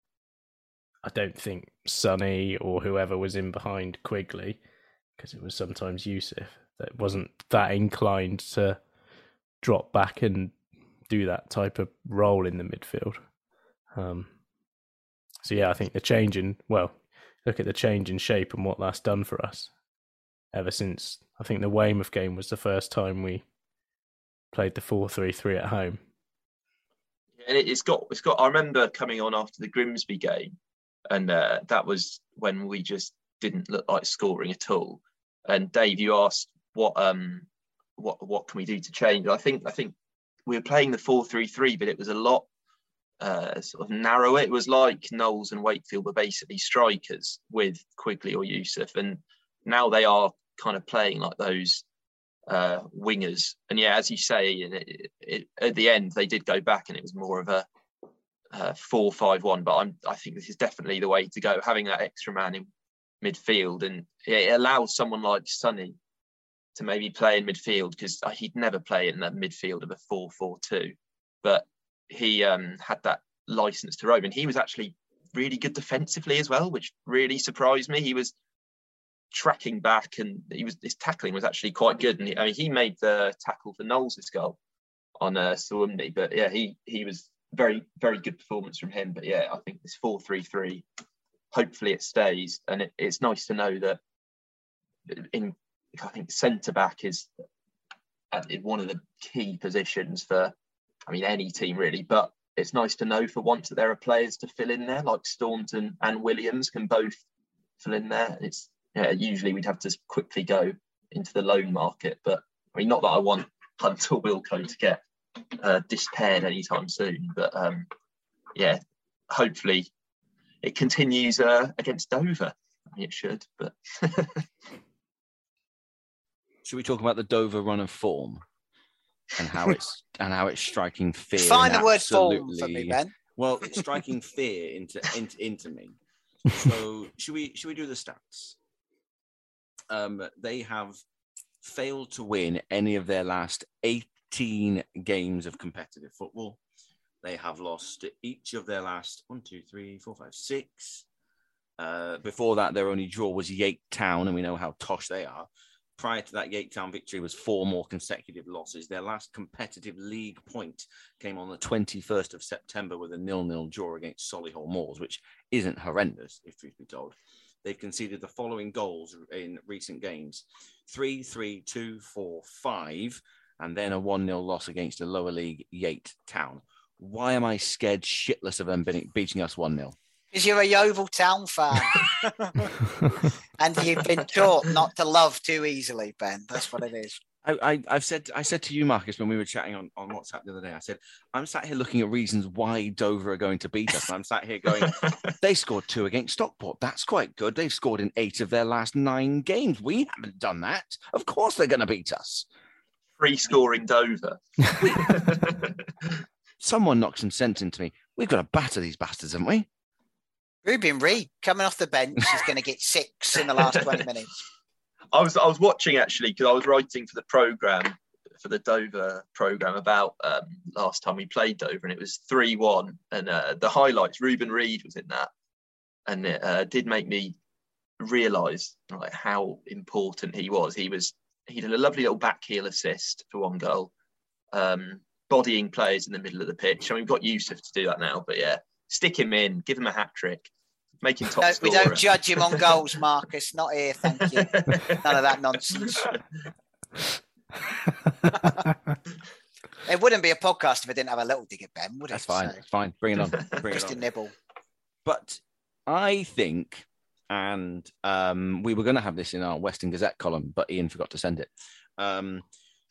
I don't think Sonny or whoever was in behind Quigley, because it was sometimes Yusuf, that wasn't that inclined to drop back and do that type of role in the midfield. Um, so yeah, I think the change in, well, look at the change in shape and what that's done for us ever since, I think the Weymouth game was the first time we played the four three three at home. And it's got, it's got, I remember coming on after the Grimsby game, and uh, that was when we just didn't look like scoring at all. And Dave, you asked what, um, what, what can we do to change? I think, I think we were playing the four three three, but it was a lot uh, sort of narrow. It was like Knowles and Wakefield were basically strikers with Quigley or Yusuf, and now they are kind of playing like those uh, wingers. And yeah, as you say, it, it, at the end they did go back, and it was more of a uh, four five one. But I'm, I think this is definitely the way to go, having that extra man in midfield, and it allows someone like Sonny to maybe play in midfield, because he'd never play in that midfield of a four four two, but he um, had that license to roam, and he was actually really good defensively as well, which really surprised me. He was tracking back, and he was his tackling was actually quite good, and he, I mean, he made the tackle for Knowles' goal on uh, Suwumbi, but yeah, he he was very very good performance from him. But yeah, I think this four three three, hopefully it stays, and it, it's nice to know that in I think centre back is one of the key positions for, I mean, any team really, but it's nice to know for once that there are players to fill in there, like Staunton and Williams can both fill in there. It's yeah, usually we'd have to quickly go into the loan market, but I mean, not that I want Hunter Wilco to get uh, dispaired anytime soon, but um, yeah, hopefully it continues uh, against Dover. I mean, it should, but. Should we talk about the Dover run of form and how it's and how it's striking fear? Find the word form for me, Ben. Well, it's striking fear into, into into me. So should we should we do the stats? Um, they have failed to win any of their last eight eighteen games of competitive football. They have lost each of their last one, two, three, four, five, six. Uh, before that, their only draw was Yate Town, and we know how tosh they are. Prior to that Yate Town victory was four more consecutive losses. Their last competitive league point came on the twenty-first of September with a nil-nil draw against Solihull Moors, which isn't horrendous, if truth be told. They've conceded the following goals in recent games: three, three, two, four, five, and then a one-nil loss against a lower league Yate Town. Why am I scared shitless of them beating us one-nil? Because you're a Yeovil Town fan. And you've been taught not to love too easily, Ben. That's what it is. I, I, I've said I said to you, Marcus, when we were chatting on, on WhatsApp the other day, I said, I'm sat here looking at reasons why Dover are going to beat us. And I'm sat here going, they scored two against Stockport. That's quite good. They've scored in eight of their last nine games. We haven't done that. Of course they're going to beat us. Free-scoring Dover. Someone knocked some sense into me. We've got to batter these bastards, haven't we? Ruben Reid coming off the bench is going to get six in the last twenty minutes. I was I was watching actually because I was writing for the programme, for the Dover programme about um, last time we played Dover, and it was three one. And uh, the highlights, Ruben Reid was in that. And it uh, did make me realise like how important he was. He was he did a lovely little back heel assist for one goal, um, bodying players in the middle of the pitch. I mean, we've got Yusuf to do that now, but yeah. Stick him in, give him a hat trick, make him top no, scorer. We don't judge him on goals, Marcus. Not here, thank you. None of that nonsense. It wouldn't be a podcast if I didn't have a little dig at Ben, would it? That's fine. So, it's fine. Bring it on. Bring just it on. a nibble. But I think, and um, we were going to have this in our Western Gazette column, but Ian forgot to send it. Um,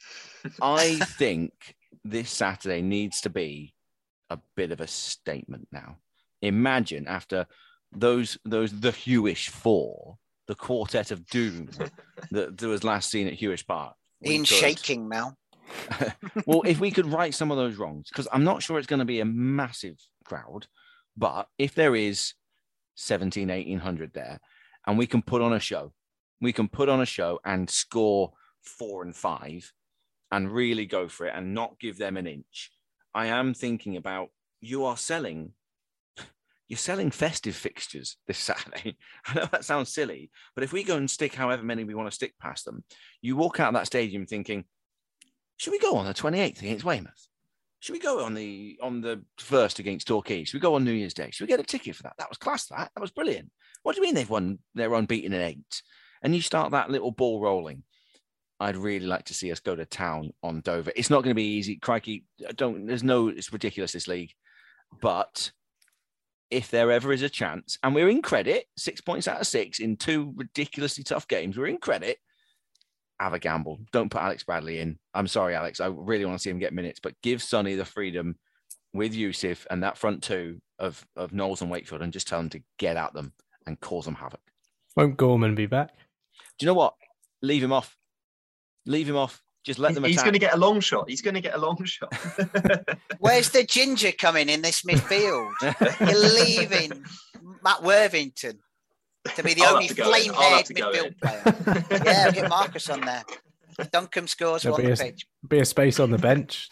I think this Saturday needs to be a bit of a statement now. Imagine after those those the Hewish Four, the Quartet of Doom that, that was last seen at Hewish Park. Ian's shaking now. Well, if we could right some of those wrongs, because I'm not sure it's going to be a massive crowd, but if there is seventeen, eighteen hundred there, and we can put on a show, we can put on a show and score four and five and really go for it and not give them an inch. I am thinking about you are selling, you're selling festive fixtures this Saturday. I know that sounds silly, but if we go and stick however many we want to stick past them, you walk out of that stadium thinking, should we go on the twenty-eighth against Weymouth? Should we go on the on the first against Torquay? Should we go on New Year's Day? Should we get a ticket for that? That was class, that. That was brilliant. What do you mean they've won, they're unbeaten in eight? And you start that little ball rolling. I'd really like to see us go to town on Dover. It's not going to be easy. Crikey, don't, there's no, it's ridiculous, this league. But if there ever is a chance, and we're in credit, six points out of six in two ridiculously tough games, we're in credit, have a gamble. Don't put Alex Bradley in. I'm sorry, Alex. I really want to see him get minutes, but give Sonny the freedom with Yusuf and that front two of, of Knowles and Wakefield and just tell them to get at them and cause them havoc. Won't Gorman be back? Do you know what? Leave him off. Leave him off. Just let them attack. He's going to get a long shot. He's going to get a long shot. Where's the ginger coming in this midfield? You're leaving Matt Worthington to be the I'll only flame-haired midfield player. Yeah, we'll get Marcus on there. Duncan scores on the a, pitch. Be a space on the bench.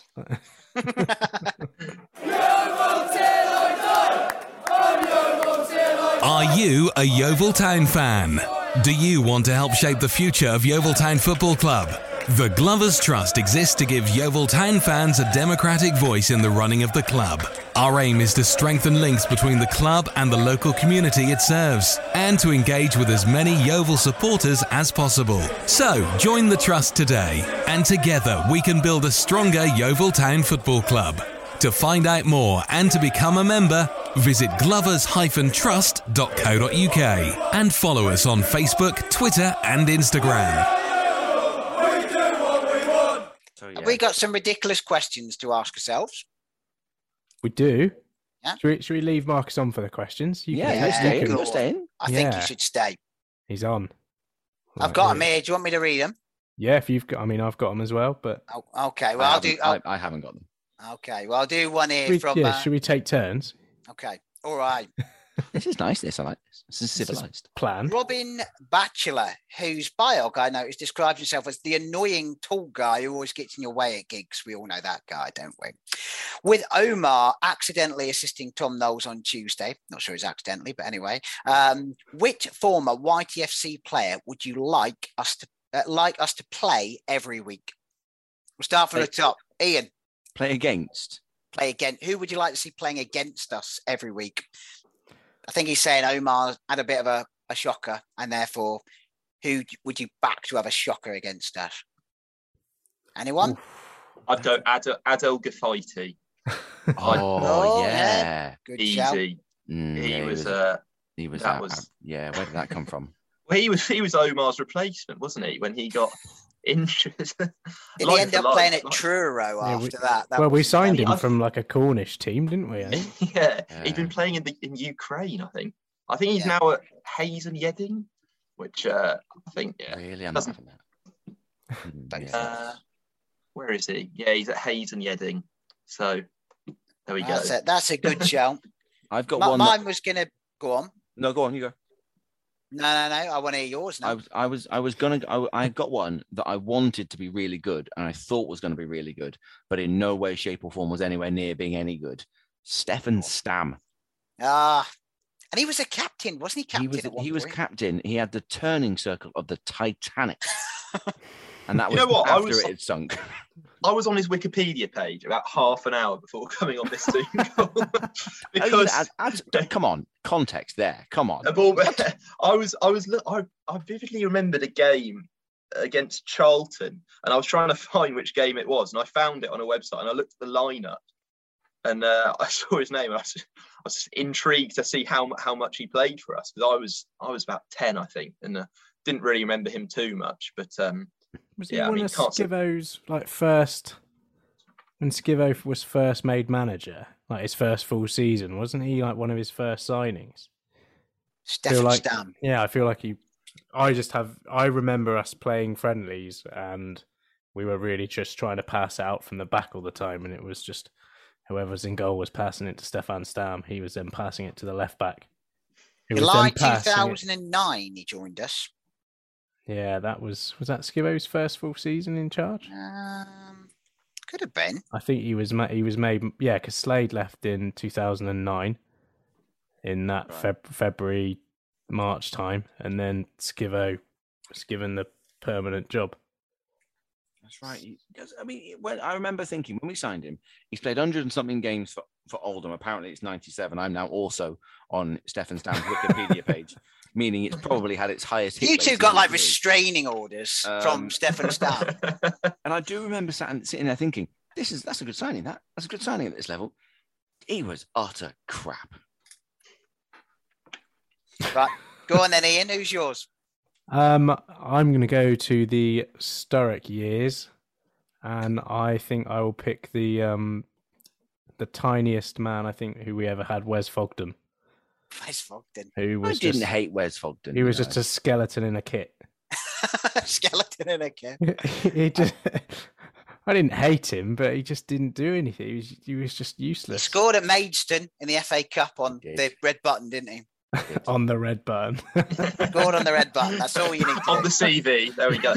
Are you a Yeovil Town fan? Do you want to help shape the future of Yeovil Town Football Club? The Glovers Trust exists to give Yeovil Town fans a democratic voice in the running of the club. Our aim is to strengthen links between the club and the local community it serves, and to engage with as many Yeovil supporters as possible. So, join the Trust today, and together we can build a stronger Yeovil Town Football Club. To find out more and to become a member, visit glovers dash trust dot co dot uk and follow us on Facebook, Twitter and Instagram. So, yeah. Have we got some ridiculous questions to ask ourselves? We do. Yeah. Should we, should we leave Marcus on for the questions? You yeah, can, you're staying. You're staying. I think yeah. you should stay. He's on. I've got them here. Do you want me to read them? Yeah, if you've got, I mean, I've got them as well, but. Oh, okay, well, I I'll do. I'll... I, I haven't got them. Okay, well, I'll do one here we, from. Yeah, uh... should we take turns? Okay, all right. This is nice. This I like this. This is civilized. Plan. Robin Batchelor, whose bio I noticed describes himself as the annoying tall guy who always gets in your way at gigs. We all know that guy, don't we? With Omar accidentally assisting Tom Knowles on Tuesday, not sure it's accidentally, but anyway, um, which former Y T F C player would you like us to uh, like us to play every week? We'll start from play, the top. Ian. Play against. Play against. Who would you like to see playing against us every week? I think he's saying Omar had a bit of a, a shocker, and therefore, who would you back to have a shocker against us? Anyone? I'd go Adel, Adel Ghafiati. oh, oh, yeah. yeah. Good Easy. shout. Mm, he, yeah, he was, was, uh, he was, that out, was, out, yeah, where did that come from? Well, he was, he was Omar's replacement, wasn't he, when he got injured? Did he end up life, playing at like... Truro after yeah, we, that? that well, we signed him from like a Cornish team, didn't we? I think? yeah. yeah, he'd been playing in the in Ukraine, I think. I think he's yeah. now at Hayes and Yedding, which uh, I think, yeah. Really? I'm not having that. uh, where is he? Yeah, he's at Hayes and Yedding. So, there we that's go. A, that's a good shout. I've got M- one. Mine that... was going to go on. No, go on, you go. No, no, no. I want to hear yours now. I was, I was, I was gonna. I, I got one that I wanted to be really good, and I thought was going to be really good, but in no way, shape, or form was anywhere near being any good. Stefan Stam. Ah, uh, and he was a captain, wasn't he? Captain. He was. At one he was point? captain. He had the turning circle of the Titanic, and that was you know what? after I was, it had sunk. I was on his Wikipedia page about half an hour before coming on this Zoom call. because oh, add, add, come on, context there. Come on. I was, I was, I, I vividly remembered a game against Charlton, and I was trying to find which game it was, and I found it on a website, and I looked at the lineup, and uh, I saw his name, and I was, just, I was just intrigued to see how how much he played for us, because I was, I was about ten, I think, and uh, didn't really remember him too much, but. Um, Was he yeah, one I mean, of Skivo's like first when Skivo was first made manager, like his first full season? Wasn't he like one of his first signings? Stefan like, Stam. Yeah, I feel like he. I just have. I remember us playing friendlies, and we were really just trying to pass out from the back all the time, and it was just whoever's in goal was passing it to Stefan Stam. He was then passing it to the left back. July two thousand nine, he joined us. Yeah, that was was that Skivo's first full season in charge. Um, could have been. I think he was he was made yeah because Slade left in two thousand nine, in that right. Feb, February March time, and then Skivo was given the permanent job. That's right. I mean, when I remember thinking when we signed him, he's played hundred and something games for, for Oldham. Apparently, it's ninety-seven. I'm now also on Stefan Stam's Wikipedia page, meaning it's probably had its highest. You two got like restraining orders um, from Stefan Stam. And I do remember sat, sitting there thinking, "This is that's a good signing. That that's a good signing at this level." He was utter crap. Right, go on then, Ian. Who's yours? Um, I'm going to go to the Sturrock years, and I think I will pick the um, the tiniest man I think who we ever had, Wes Fogden. Wes Fogden. Who was I didn't just, hate Wes Fogden. He was know. just a skeleton in a kit. Skeleton in a kit. he just, I didn't hate him, but he just didn't do anything. He was, he was just useless. He scored at Maidstone in the F A Cup on the red button, didn't he? On the red button. Go on the red button. That's all you need to on do. the C V. There we go.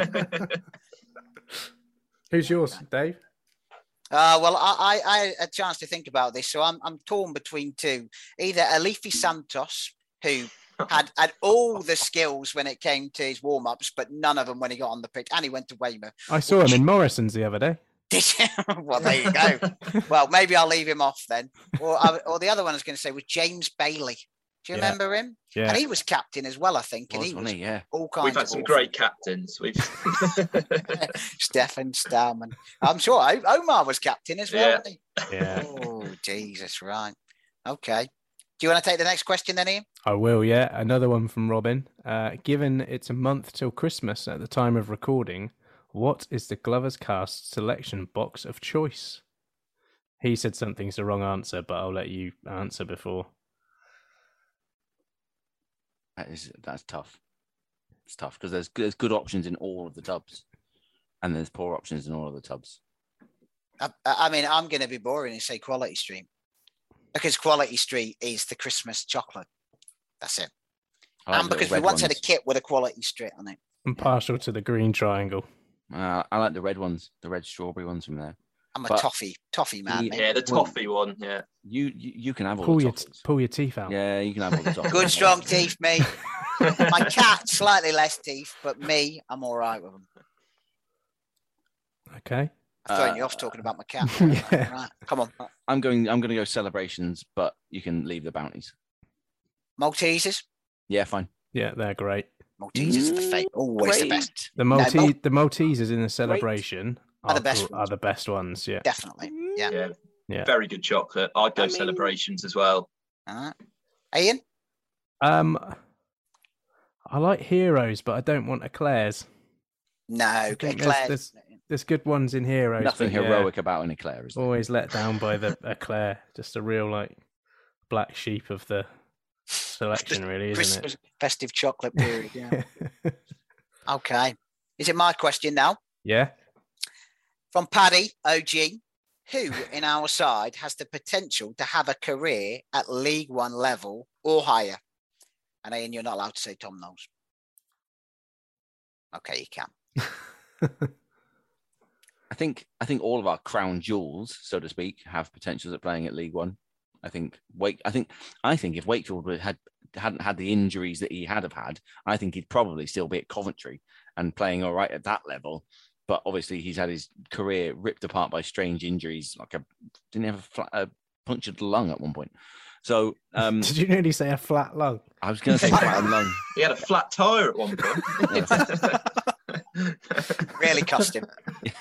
Who's yours, Dave? Uh, well, I, I, I had a chance to think about this, so I'm I'm torn between two. Either Alifi Santos, who had had all the skills when it came to his warm-ups, but none of them when he got on the pitch, and he went to Weymouth. I saw him in Morrison's the other day. Did you? Well, there you go. Well, maybe I'll leave him off then. Or, or the other one I was going to say was James Bailey. Do you yeah. remember him? Yeah. And he was captain as well, I think. And was, he was he? Yeah. all kinds We've had of some awful. great captains. We've Stefan Stam. And I'm sure Omar was captain as well, yeah. wasn't he? Yeah. Oh, Jesus, right. Okay. Do you want to take the next question then, Ian? I will, yeah. Another one from Robin. Uh, given it's a month till Christmas at the time of recording, what is the Glover's Cast selection box of choice? He said something's the wrong answer, but I'll let you answer before. That is that's tough. It's tough because there's there's good options in all of the tubs, and there's poor options in all of the tubs. I, I mean, I'm going to be boring and say Quality Stream. Because Quality Street is the Christmas chocolate. That's it. I like And the because we red once had a ones. kit with a Quality Street on it. I'm partial to the green triangle. Uh, I like the red ones, the red strawberry ones from there. I'm a But- toffee, toffee man. mate. Yeah, the toffee one. Yeah. You you, you can have all Pull the your toffees. pull your teeth out. Yeah, you can have all the toffees. Good strong teeth, me. My cat, slightly less teeth, but me, I'm all right with them. Okay. I've thrown Uh, you off talking about my cat. Yeah. Right, come on. I'm going. I'm going to go celebrations, but you can leave the bounties. Maltesers. Yeah, fine. Yeah, they're great. Maltesers are the favourite. Always the Great. best. The No, Malte- Mal- the Maltesers in the celebration Are the are best gr- ones. are the best ones. Yeah. Definitely. Yeah. Yeah. Yeah. Very good chocolate. I'd go I mean- celebrations as well. All right. Ian? Um, I like Heroes, but I don't want Eclairs. No. I think there's, Eclairs. there's, there's good ones in Heroes. Nothing but yeah, heroic about an eclair, is there? Always let down by the Eclair. Just a real like black sheep of the selection, really, isn't Christmas festive chocolate period. Yeah. it? Okay. Is it my question now? Yeah. From Paddy O G. Who in our side has the potential to have a career at League One level or higher? And Ian, you're not allowed to say Tom Knowles. Okay, you can. I think I think all of our crown jewels, so to speak, have potentials at playing at League One. I think Wake. I think I think if Wakefield had hadn't had the injuries that he had have had, I think he'd probably still be at Coventry and playing all right at that level. But obviously, he's had his career ripped apart by strange injuries. Like a didn't he have a, flat, a punctured lung at one point. So um, Did you nearly say a flat lung? I was going to say flat lung. He had a flat tire at one point. Really cost him.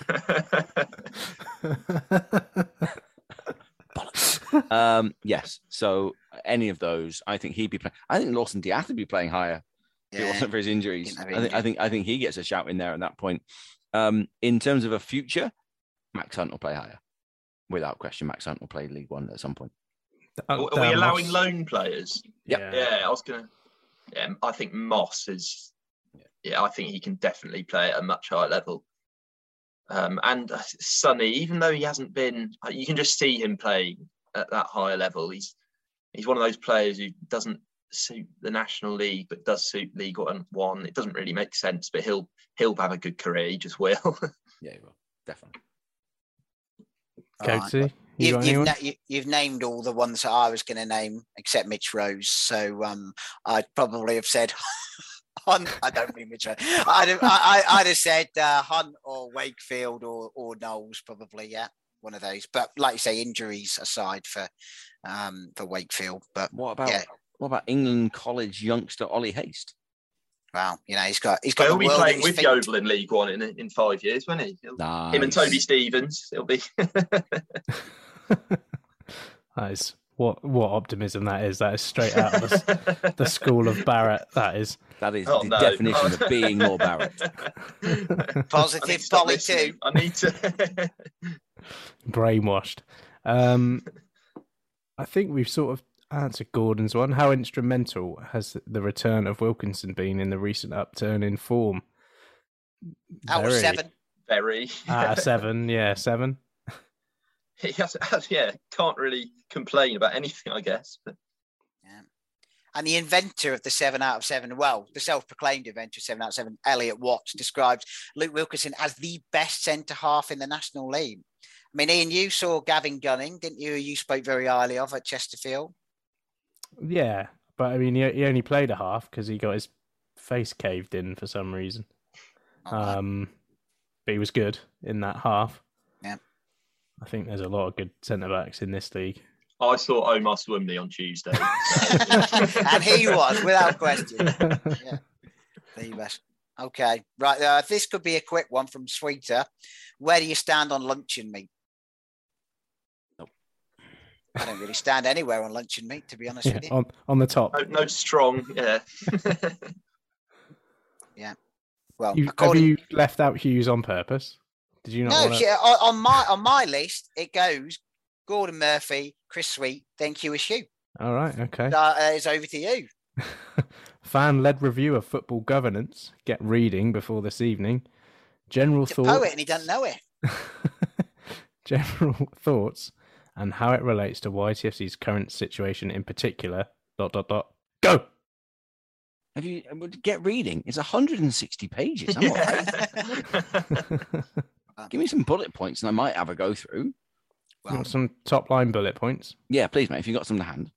um, yes. So any of those, I think he'd be playing. I think Lawson Diath would be playing higher if it Yeah. wasn't for his injuries. Didn't have I think, I injury. think I think he gets a shout in there at that point. Um, in terms of a future, Max Hunt will play higher, without question. Max Hunt will play League One at some point. Are we Dan allowing Moss. loan players? Yeah. Yeah, I was gonna. Yeah, I think Moss is. Yeah, I think he can definitely play at a much higher level. Um, and uh, Sonny, even though he hasn't been, uh, you can just see him playing at that higher level. He's he's one of those players who doesn't suit the National League, but does suit League One. One, it doesn't really make sense, but he'll he'll have a good career. He just will. Yeah, he will definitely. Coatsy, you You've, got you've, anyone? na- you, you've named all the ones that I was going to name, except Mitch Rose. So um, I'd probably have said Hunt. I don't mean Mitch Rose. I'd have, I, I, I'd have said uh, Hunt or Wakefield or, or Knowles, probably. Yeah, one of those. But like you say, injuries aside for um, for Wakefield. But What about yeah, what about England College youngster Ollie Haste? wow, you know he's got he's got He'll the be world at playing his with feet. Yeovil in League One in in five years, won't he? He'll- Nice. Him and Toby Stevens. It'll be. That is what what optimism that is. That is straight out of the, the school of Barrett. That is. That is Oh, the no. definition of being more Barrett. I need to Positive stop Polly listening. too. I need to. Brainwashed. Um, I think we've sort of answered Gordon's one. How instrumental has the return of Wilkinson been in the recent upturn in form? Out of Very. seven. Very. Out of seven, yeah, seven. He has, yeah, can't really complain about anything, I guess. But Yeah. And the inventor of the seven out of seven, well, the self-proclaimed inventor of seven out of seven, Elliot Watts, describes Luke Wilkinson as the best centre half in the National League. I mean, Ian, you saw Gavin Gunning, didn't you? You spoke very highly of at Chesterfield. Yeah, but I mean, he, he only played a half because he got his face caved in for some reason. Oh, wow. Um, but he was good in that half. Yeah. I think there's a lot of good centre backs in this league. I saw Omar Swimley on Tuesday. And he was, without question. Yeah, the best. Okay, right. Uh, this could be a quick one from Sweeter. Where do you stand on luncheon meat? Nope. I don't really stand anywhere on luncheon meat, to be honest Yeah, with you. on on the top. no, no strong, yeah. Yeah. Well, You, have according you left out Hughes on purpose? Did you not? no, wanna... yeah, on, on my on my list it goes Gordon Murphy, Chris Sweet, then Q S U. All right, okay. Uh, it's over to you. Fan-led review of football governance. Get reading before this evening. General He's a thoughts. poet and he doesn't know it. General thoughts and how it relates to Y T F C's current situation in particular. Dot dot dot. Go. Have you get reading? It's one hundred sixty pages. I'm yeah. all right. Give me some bullet points, and I might have a go through. Well, want some top line bullet points? Yeah, please, mate. If you got some to hand,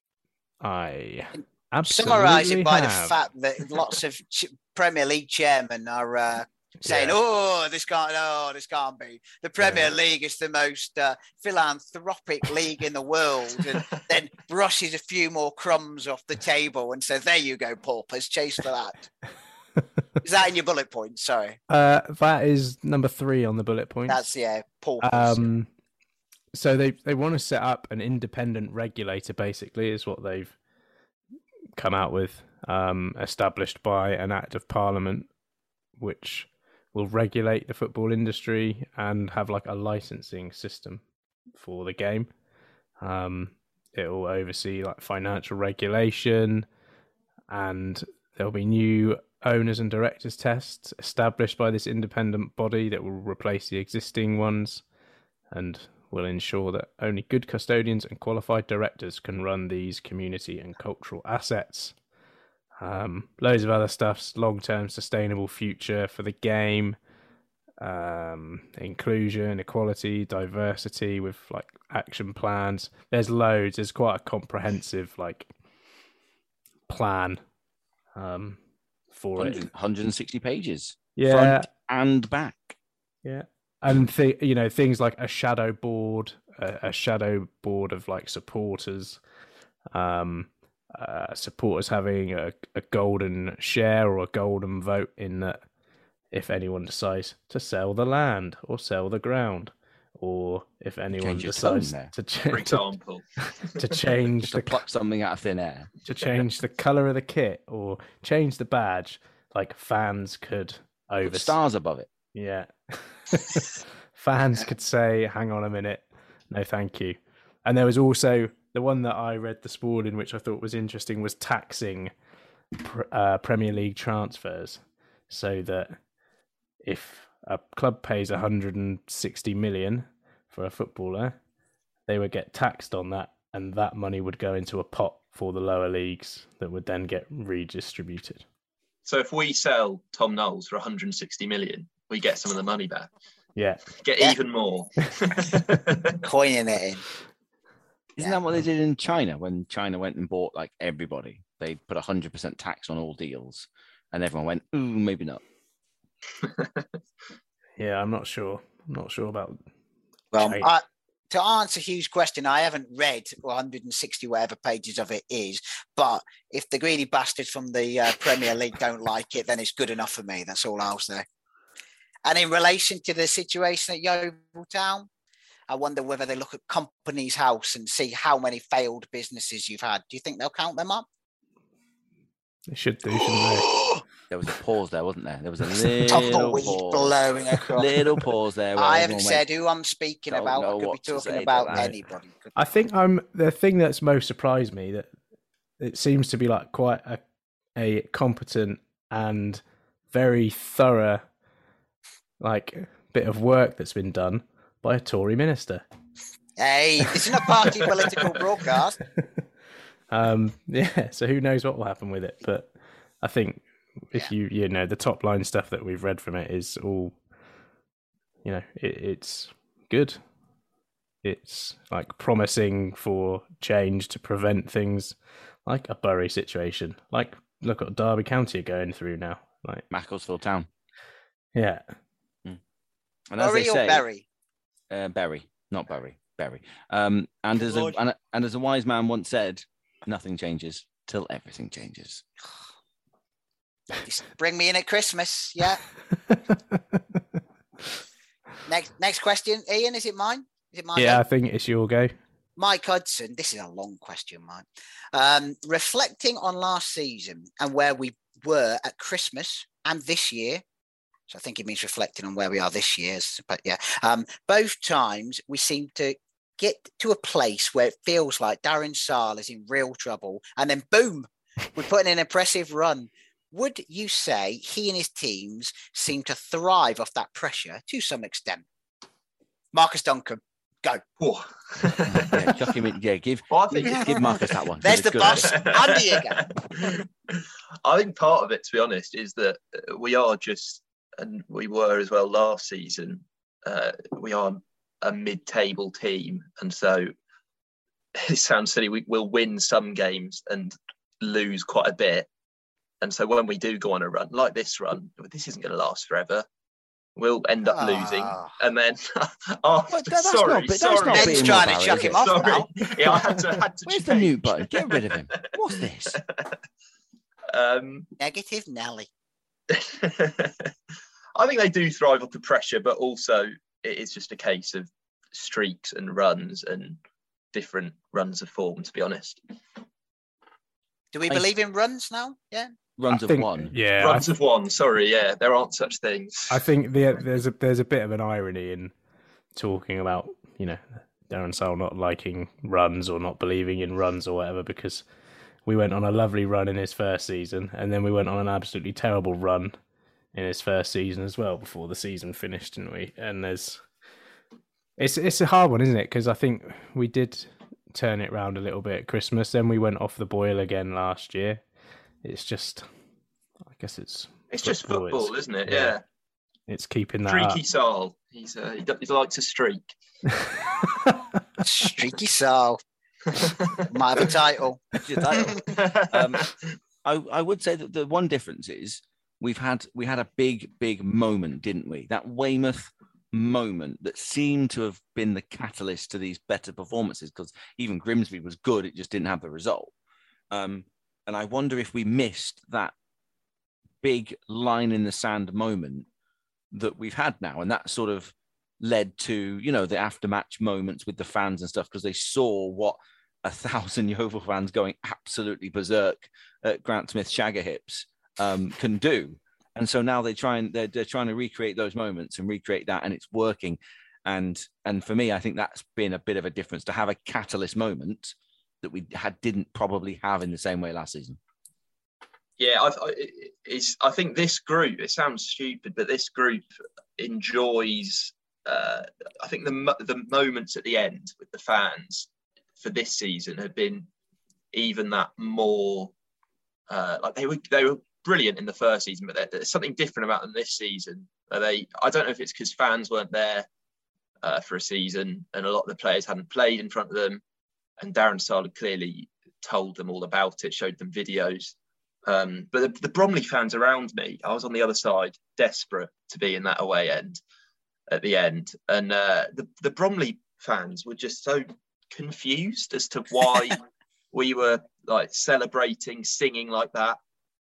I absolutely summarise it by have. the fact that lots of Premier League chairmen are uh, saying, Yeah. "Oh, this can't, oh, this can't be." The Premier League is the most uh, philanthropic league in the world, and then brushes a few more crumbs off the table and says, "There you go, paupers, chase for that." Is that in your bullet points? Sorry, Uh, that is number three on the bullet points. that's yeah, paupers. Um, so they they want to set up an independent regulator. Basically, is what they've come out with, um, established by an act of parliament, which will regulate the football industry and have like a licensing system for the game. Um, it will oversee like financial regulation, and there'll be new owners and directors tests established by this independent body that will replace the existing ones and will ensure that only good custodians and qualified directors can run these community and cultural assets. Um, loads of other stuffs, long-term sustainable future for the game, um, inclusion, equality, diversity with like action plans. There's loads. There's quite a comprehensive like plan um, for one it. hundred, one hundred sixty pages. Yeah, front and back. Yeah, and th- you know things like a shadow board, a, a shadow board of like supporters. Um, Uh, supporters having a, a golden share or a golden vote in that if anyone decides to sell the land or sell the ground, or if anyone Change your decides tone there. to, For cha- example. to to change Just to the pluck something out of thin air. to change the color of the kit or change the badge, like fans could over Put stars above it. Yeah, fans could say, "Hang on a minute, no, thank you." And there was also the one that I read this morning, which I thought was interesting, was taxing uh, Premier League transfers, so that if a club pays one hundred sixty million for a footballer, they would get taxed on that, and that money would go into a pot for the lower leagues that would then get redistributed. So if we sell Tom Knowles for one hundred sixty million, we get some of the money back. Yeah. Get Yeah. even more. Coining it in. Isn't that what they did in China when China went and bought like everybody? They put a hundred percent tax on all deals, and everyone went, "Ooh, maybe not." Yeah, I'm not sure. I'm not sure about. Well, China. I, to answer Hugh's question, I haven't read one hundred sixty whatever pages of it is, but if the greedy bastards from the uh, Premier League don't like it, then it's good enough for me. That's all I'll say. And in relation to the situation at Yeovil Town, I wonder whether they look at Company's House and see how many failed businesses you've had. Do you think they'll count them up? They should do, shouldn't they? There was a pause there, wasn't there? There was a Tumbleweed little pause. blowing across. Little pause there. where I haven't everyone said went, who I'm speaking "Don't about. I know could be what to talking say about to that." anybody. I think I'm the thing that's most surprised me that it seems to be like quite a a competent and very thorough like bit of work that's been done by a Tory minister. Hey, this isn't a party political broadcast. Um, yeah, so who knows what will happen with it? But I think if you you know the top line stuff that we've read from it is all, you know, it, it's good. It's like promising for change to prevent things like a Bury situation. Like look what Derby County are going through now. Like Macclesfield Town. Yeah. And as Bury they or say, Bury? Uh, Bury, not Bury, Bury. Um, and as a Lord. and, and as a wise man once said, nothing changes till everything changes. Just bring me in at Christmas, yeah. next, next question, Ian. Is it mine? Is it mine? Yeah, I think it's your go. Mike Hudson. This is a long question, Mike. Um, reflecting on last season and where we were at Christmas and this year. So I think it means reflecting on where we are this year. But yeah, um, both times we seem to get to a place where it feels like Darren Sarll is in real trouble. And then boom, we're putting an impressive run. Would you say he and his teams seem to thrive off that pressure to some extent? Marcus Duncan. Go. yeah, chuck him in. Yeah, give, well, I think, give, give Marcus that one. There's the boss. Under you go. I think part of it, to be honest, is that we are just, and we were as well last season, uh, we are a mid-table team. And so it sounds silly, we will win some games and lose quite a bit. And so when we do go on a run, like this run, this isn't going to last forever. We'll end up losing, oh. and then after, that, sorry, not, sorry, not Ben's trying to chuck him off sorry. now. Yeah, I had to. Had to Where's change. the mute button? Get rid of him. What's this? Um, Negative Nelly. I think they do thrive under pressure, but also it is just a case of streaks and runs and different runs of form. To be honest, do we believe in runs now? Yeah. Runs I of think, one. Yeah. Runs of one. Sorry, yeah. There aren't such things. I think the, there's a there's a bit of an irony in talking about, you know, Darren Sarll not liking runs or not believing in runs or whatever, because we went on a lovely run in his first season, and then we went on an absolutely terrible run in his first season as well before the season finished, didn't we? And there's it's it's a hard one, isn't it? Because I think we did turn it round a little bit at Christmas, then we went off the boil again last year. It's just, I guess it's it's football, just football, it's, isn't it? Yeah. yeah, it's keeping that streaky up. Sarll. He's uh, he, he likes a streak. Streaky Sarll. Might have a title. It's your title. um, I I would say that the one difference is we've had we had a big big moment, didn't we? That Weymouth moment that seemed to have been the catalyst to these better performances, because even Grimsby was good, it just didn't have the result. Um, And I wonder if we missed that big line in the sand moment that we've had now. And that sort of led to, you know, the after-match moments with the fans and stuff, because they saw what a thousand Yeovil fans going absolutely berserk at Grant Smith Shagger Hips um, can do. And so now they try and they're, they're trying to recreate those moments and recreate that, and it's working. And and for me, I think that's been a bit of a difference, to have a catalyst moment that we had didn't probably have in the same way last season. Yeah, I, I, it's, I think this group, it sounds stupid, but this group enjoys, uh, I think the the moments at the end with the fans for this season have been even that more, uh, like they were they were brilliant in the first season, but there's something different about them this season. They, I don't know if it's because fans weren't there uh, for a season and a lot of the players hadn't played in front of them. And Darren Sarll clearly told them all about it, showed them videos. Um, but the, the Bromley fans around me, I was on the other side, desperate to be in that away end at the end. And uh, the, the Bromley fans were just so confused as to why we were like celebrating, singing like that.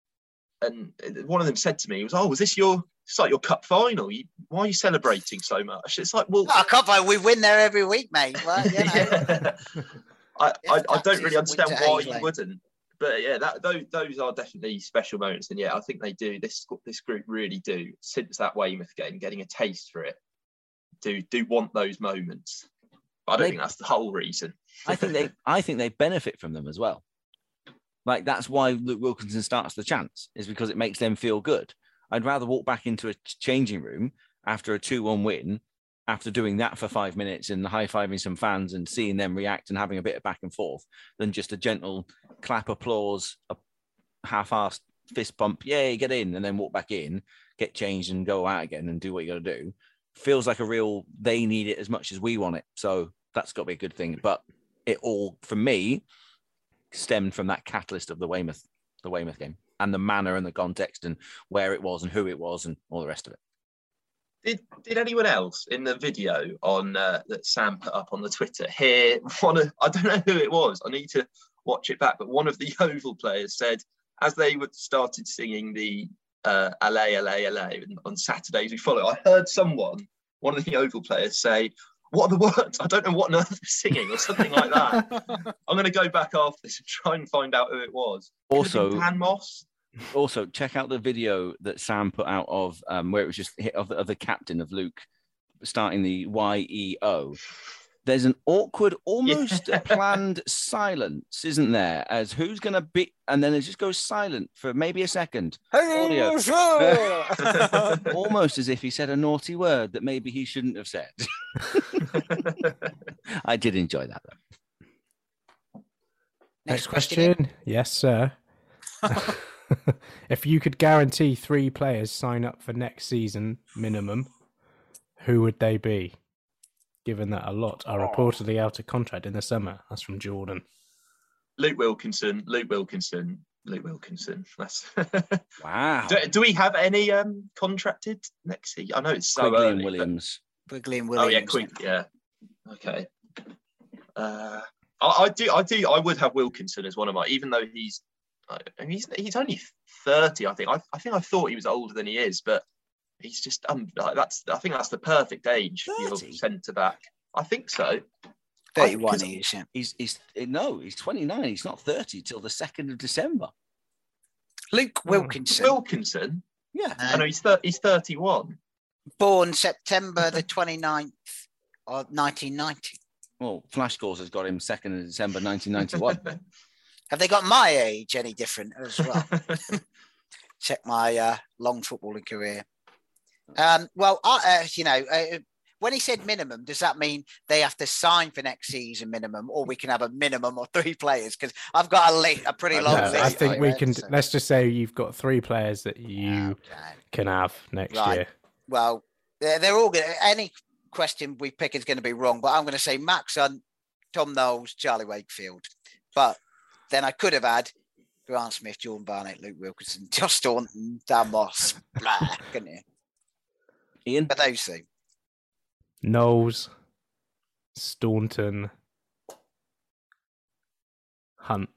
And one of them said to me, "He was, oh, was this your, it's like your cup final? You, why are you celebrating so much?" It's like, well, oh, cup final, we win there every week, mate. Well, you know. yeah. I, I, I don't really understand why you wouldn't, but yeah, that those, those are definitely special moments, and yeah, I think they do. This this group really do, since that Weymouth game, getting a taste for it, do do want those moments. But I don't they, think that's the whole reason. I think they I think they benefit from them as well. Like that's why Luke Wilkinson starts the chants, is because it makes them feel good. I'd rather walk back into a changing room after a two one win, after doing that for five minutes and high-fiving some fans and seeing them react and having a bit of back and forth, than just a gentle clap, applause, a half-assed fist pump, yay, get in, and then walk back in, get changed and go out again and do what you got to do. Feels like a real, they need it as much as we want it. So that's got to be a good thing. But it all, for me, stemmed from that catalyst of the Weymouth, the Weymouth game, and the manner and the context and where it was and who it was and all the rest of it. Did did anyone else in the video on uh, that Sam put up on the Twitter hear one of, I don't know who it was, I need to watch it back, but one of the Yeovil players said, as they would started singing the uh, Allez, Allez, Allez on Saturdays we follow, I heard someone, one of the Yeovil players say, "What are the words? I don't know what on earth they're singing," or something like that. I'm going to go back after this and try and find out who it was. Also, Dan Moss. Also, check out the video that Sam put out of um, where it was just hit of the, of the captain of Luke starting the Y E O. There's an awkward, almost yeah. planned silence, isn't there? As who's going to be, and then it just goes silent for maybe a second. Audio. Almost as if he said a naughty word that maybe he shouldn't have said. I did enjoy that, though. Next, Next question. question. Yes, sir. If you could guarantee three players sign up for next season minimum, who would they be? Given that a lot are reportedly out of contract in the summer. That's from Jordan. Luke Wilkinson, Luke Wilkinson, Luke Wilkinson. That's wow. Do, do we have any um, contracted next season? I know it's so Quigley early. And Williams. But... Quigley and Williams. Oh yeah, quick. Yeah. Okay. Uh, I, I do. I do. I would have Wilkinson as one of my. Even though he's, I mean, he's he's only thirty. I think. I, I think I thought he was older than he is, but he's just um. Like, that's. I think that's the perfect age for your centre back. I think so. Thirty-one. He is. Yeah. He's he's no. He's twenty-nine. He's not thirty till the second of December. Luke Wilkinson. Wilkinson. Yeah. I know he's thir- he's thirty-one. Born September the twenty-ninth of nineteen ninety. Well, Flash Scores has got him second of December nineteen ninety-one. Have they got my age any different as well? Check my uh, long footballing career. Um, well, I, uh, you know, uh, when he said minimum, does that mean they have to sign for next season minimum, or we can have a minimum of three players? Because I've got a, li- a pretty long no, list. I think right, we can. so. Let's just say you've got three players that you okay. can have next right. year. Well, they're, they're all going to, any question we pick is going to be wrong, but I'm going to say Max Hunt, Tom Knowles, Charlie Wakefield. But then I could have had Grant Smith, Jordan Barnett, Luke Wilkinson, Josh Staunton, Dan Moss, blah, couldn't you? Ian? But those two. Knowles, Staunton, Hunt.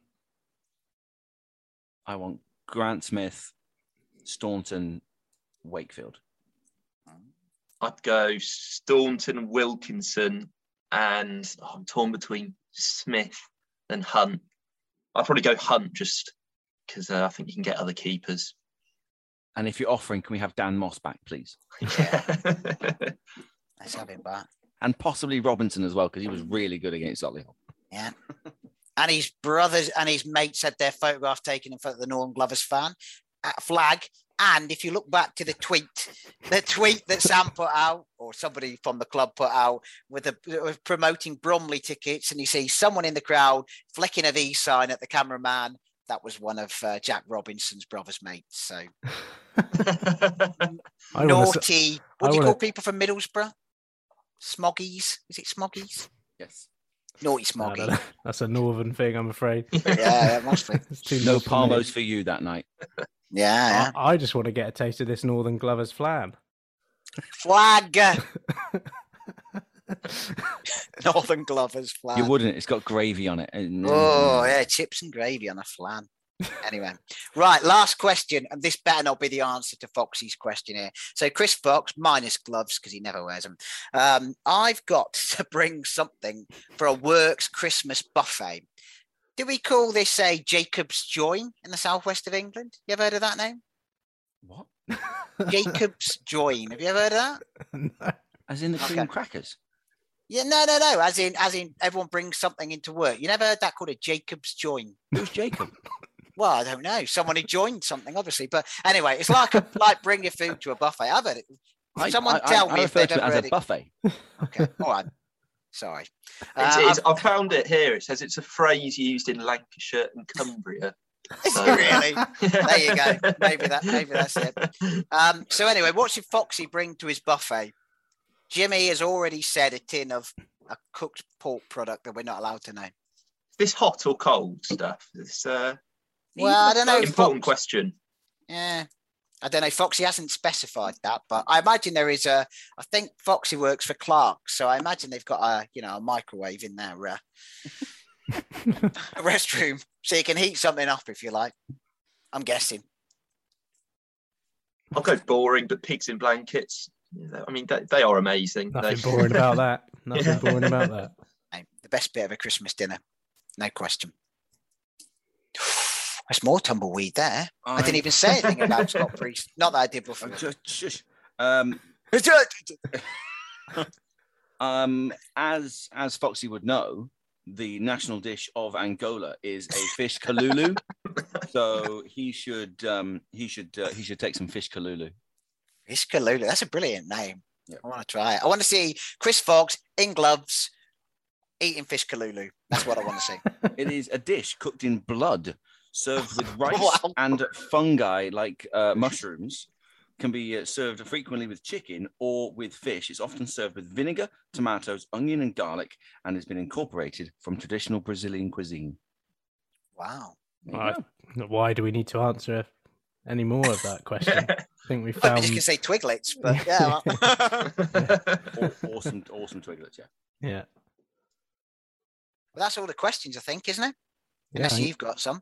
I want Grant Smith, Staunton, Wakefield. I'd go Staunton, Wilkinson, and oh, I'm torn between Smith and Hunt. I'd probably go Hunt just because uh, I think you can get other keepers. And if you're offering, can we have Dan Moss back, please? Yeah. Let's have him back. And possibly Robinson as well, because he was really good against Solihull. Yeah. And his brothers and his mates had their photograph taken in front of the Northern Glovers fan at flag. And if you look back to the tweet, the tweet that Sam put out, or somebody from the club put out, with the with promoting Bromley tickets, and you see someone in the crowd flicking a V sign at the cameraman, that was one of uh, Jack Robinson's brother's mates. So naughty. Say, what do you wanna... call people from Middlesbrough? Smoggies? Is it Smoggies? Yes. Naughty Smoggy. That's a northern thing, I'm afraid. Yeah, it must be. No Palmos for you that night. Yeah, yeah. I, I just want to get a taste of this Northern Glovers flan. Flag! Northern Glovers flan. You wouldn't. It's got gravy on it. Oh, yeah, chips and gravy on a flan. Anyway, right, last question, and this better not be the answer to Foxy's question here. So Chris Fox, minus gloves, because he never wears them. Um, I've got to bring something for a works Christmas buffet. Do we call this a Jacob's Join in the southwest of England? You ever heard of that name? What? Jacob's Join. Have you ever heard of that? No. As in the cream Okay. crackers? Yeah, no, no, no. As in, as in, everyone brings something into work. You never heard that called a Jacob's Join? Who's Jacob? Well, I don't know. Someone who joined something, obviously. But anyway, it's like a, like bring your food to a buffet. I've heard it. Someone I, tell I, me I if refer they've to it ever as heard a it. buffet. Okay, all right. Sorry. It's, Uh, it's, I found it here. It says it's a phrase used in Lancashire and Cumbria. So, really? There you go. Maybe that. Maybe that's it. Um, so anyway, what should Foxy bring to his buffet? Jimmy has already said a tin of a cooked pork product that we're not allowed to know. This hot or cold stuff? It's uh, Well, I don't know. Important Fox- question. Yeah. I don't know. Foxy hasn't specified that, but I imagine there is a. I think Foxy works for Clark's, so I imagine they've got a, you know, a microwave in their uh, restroom, so you can heat something up if you like. I'm guessing. I'll go boring, but pigs in blankets. I mean, they, they are amazing. Nothing they... boring about that. Nothing Yeah. boring about that. Hey, the best bit of a Christmas dinner, no question. There's more tumbleweed there. I, I didn't even say anything about Scott Priest. Not that I did before. Just, shush. Um, um, as as Foxy would know, the national dish of Angola is a fish kalulu. So he should um, he should uh, he should take some fish kalulu. Fish kalulu. That's a brilliant name. Yep. I want to try it. I want to see Chris Fox in gloves eating fish kalulu. That's what I want to see. It is a dish cooked in blood, served with rice Wow. and fungi like uh, mushrooms. Can be uh, served frequently with chicken or with fish. It's often served with vinegar, tomatoes, onion, and garlic, and has been incorporated from traditional Brazilian cuisine. Wow. Uh, why do we need to answer any more of that question? I think we found. I just can say twiglets, but yeah. Aw- awesome, awesome twiglets, yeah. Yeah. Well, that's all the questions, I think, isn't it? Yeah, Unless I think- you've got some.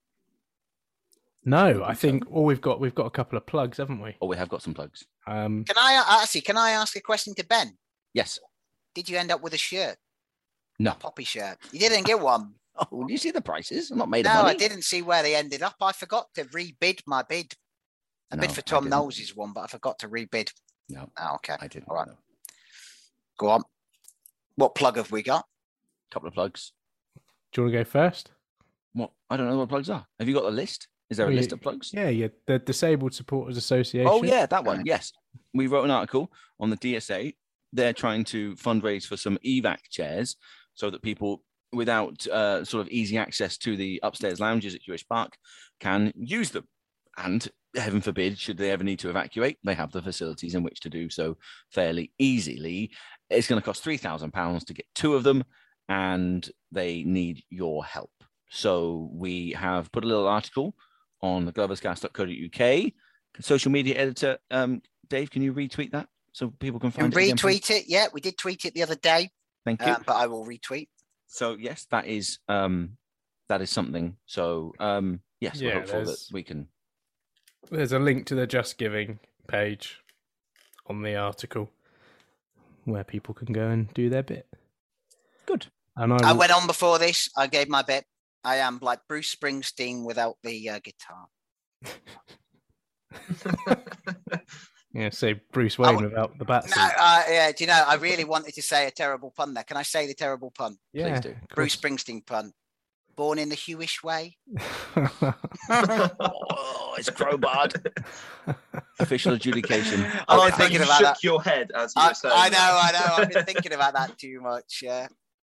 No, I think all we've got we've got a couple of plugs, haven't we? Oh, we have got some plugs. Um, Can I actually? Can I ask a question to Ben? Yes. Did you end up with a shirt? No. A poppy shirt. You didn't get one. Oh, do you see the prices? I'm not made No, of money. I didn't see where they ended up. I forgot to rebid my bid. I No, bid for I Tom didn't. Knowles' one, but I forgot to rebid. No. Oh, okay. I didn't. All right. No. Go on. What plug have we got? Couple of plugs. do you want to go first? What? I don't know what plugs are. Have you got a list? Is there a Well, list you- of plugs? Yeah, yeah. The Disabled Supporters Association. Oh, yeah, that one. Yes. We wrote an article on the D S A. They're trying to fundraise for some E VAC chairs so that people without uh, sort of easy access to the upstairs lounges at Jewish Park can use them. And heaven forbid, should they ever need to evacuate, they have the facilities in which to do so fairly easily. It's going to cost three thousand pounds to get two of them, and they need your help. So we have put a little article on the gloverscast dot co dot U K. Social media editor, um, Dave, can you retweet that so people can And find it again, please? retweet it. Yeah, we did tweet it the other day. Thank you. Uh, but I will retweet. So yes, that is um, that is something. So um, yes, we're Yeah, hopeful that there's- we can. There's a link to the Just Giving page on the article where people can go and do their bit. Good. And I, I will- went on before this. I gave my bit. I am like Bruce Springsteen without the uh, guitar. yeah, say Bruce Wayne w- without the bat No, suit. uh, yeah. Do you know? I really wanted to say a terrible pun there. Can I say the terrible pun? Yeah, do. of Bruce course. Springsteen pun. Born in the Hewish way. Oh, it's crowbarred. Official adjudication. I've I been thought thinking you about shook that. your head as you I, were saying. I know, that. I know. I've been thinking about that too much. Yeah.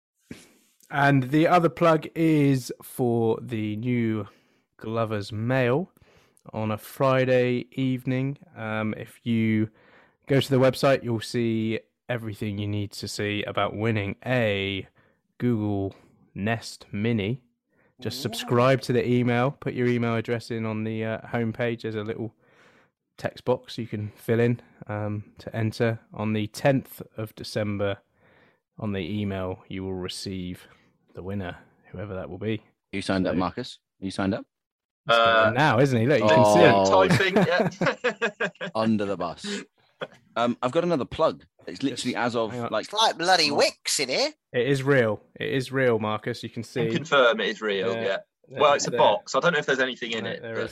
And the other plug is for the new Glover's Mail on a Friday evening. Um, if you go to the website, you'll see everything you need to see about winning a Google Nest Mini. Just subscribe to the email, put your email address in on the uh, homepage. There's a little text box you can fill in um, to enter. On the tenth of December, on the email, you will receive the winner, whoever that will be. You signed up, So- Marcus? You signed up? He's got Uh, it now, isn't he? Look, you oh. can see it. Typing, yeah. Under the bus. Um, I've got another plug. It's literally as of Hang on. like It's like bloody Oh. Wicks in here. It is real. It is real, Marcus. You can Can see. confirm it is real. Yeah. Yeah. There- Well, it's a there- box. I don't know if there's anything in there- it. there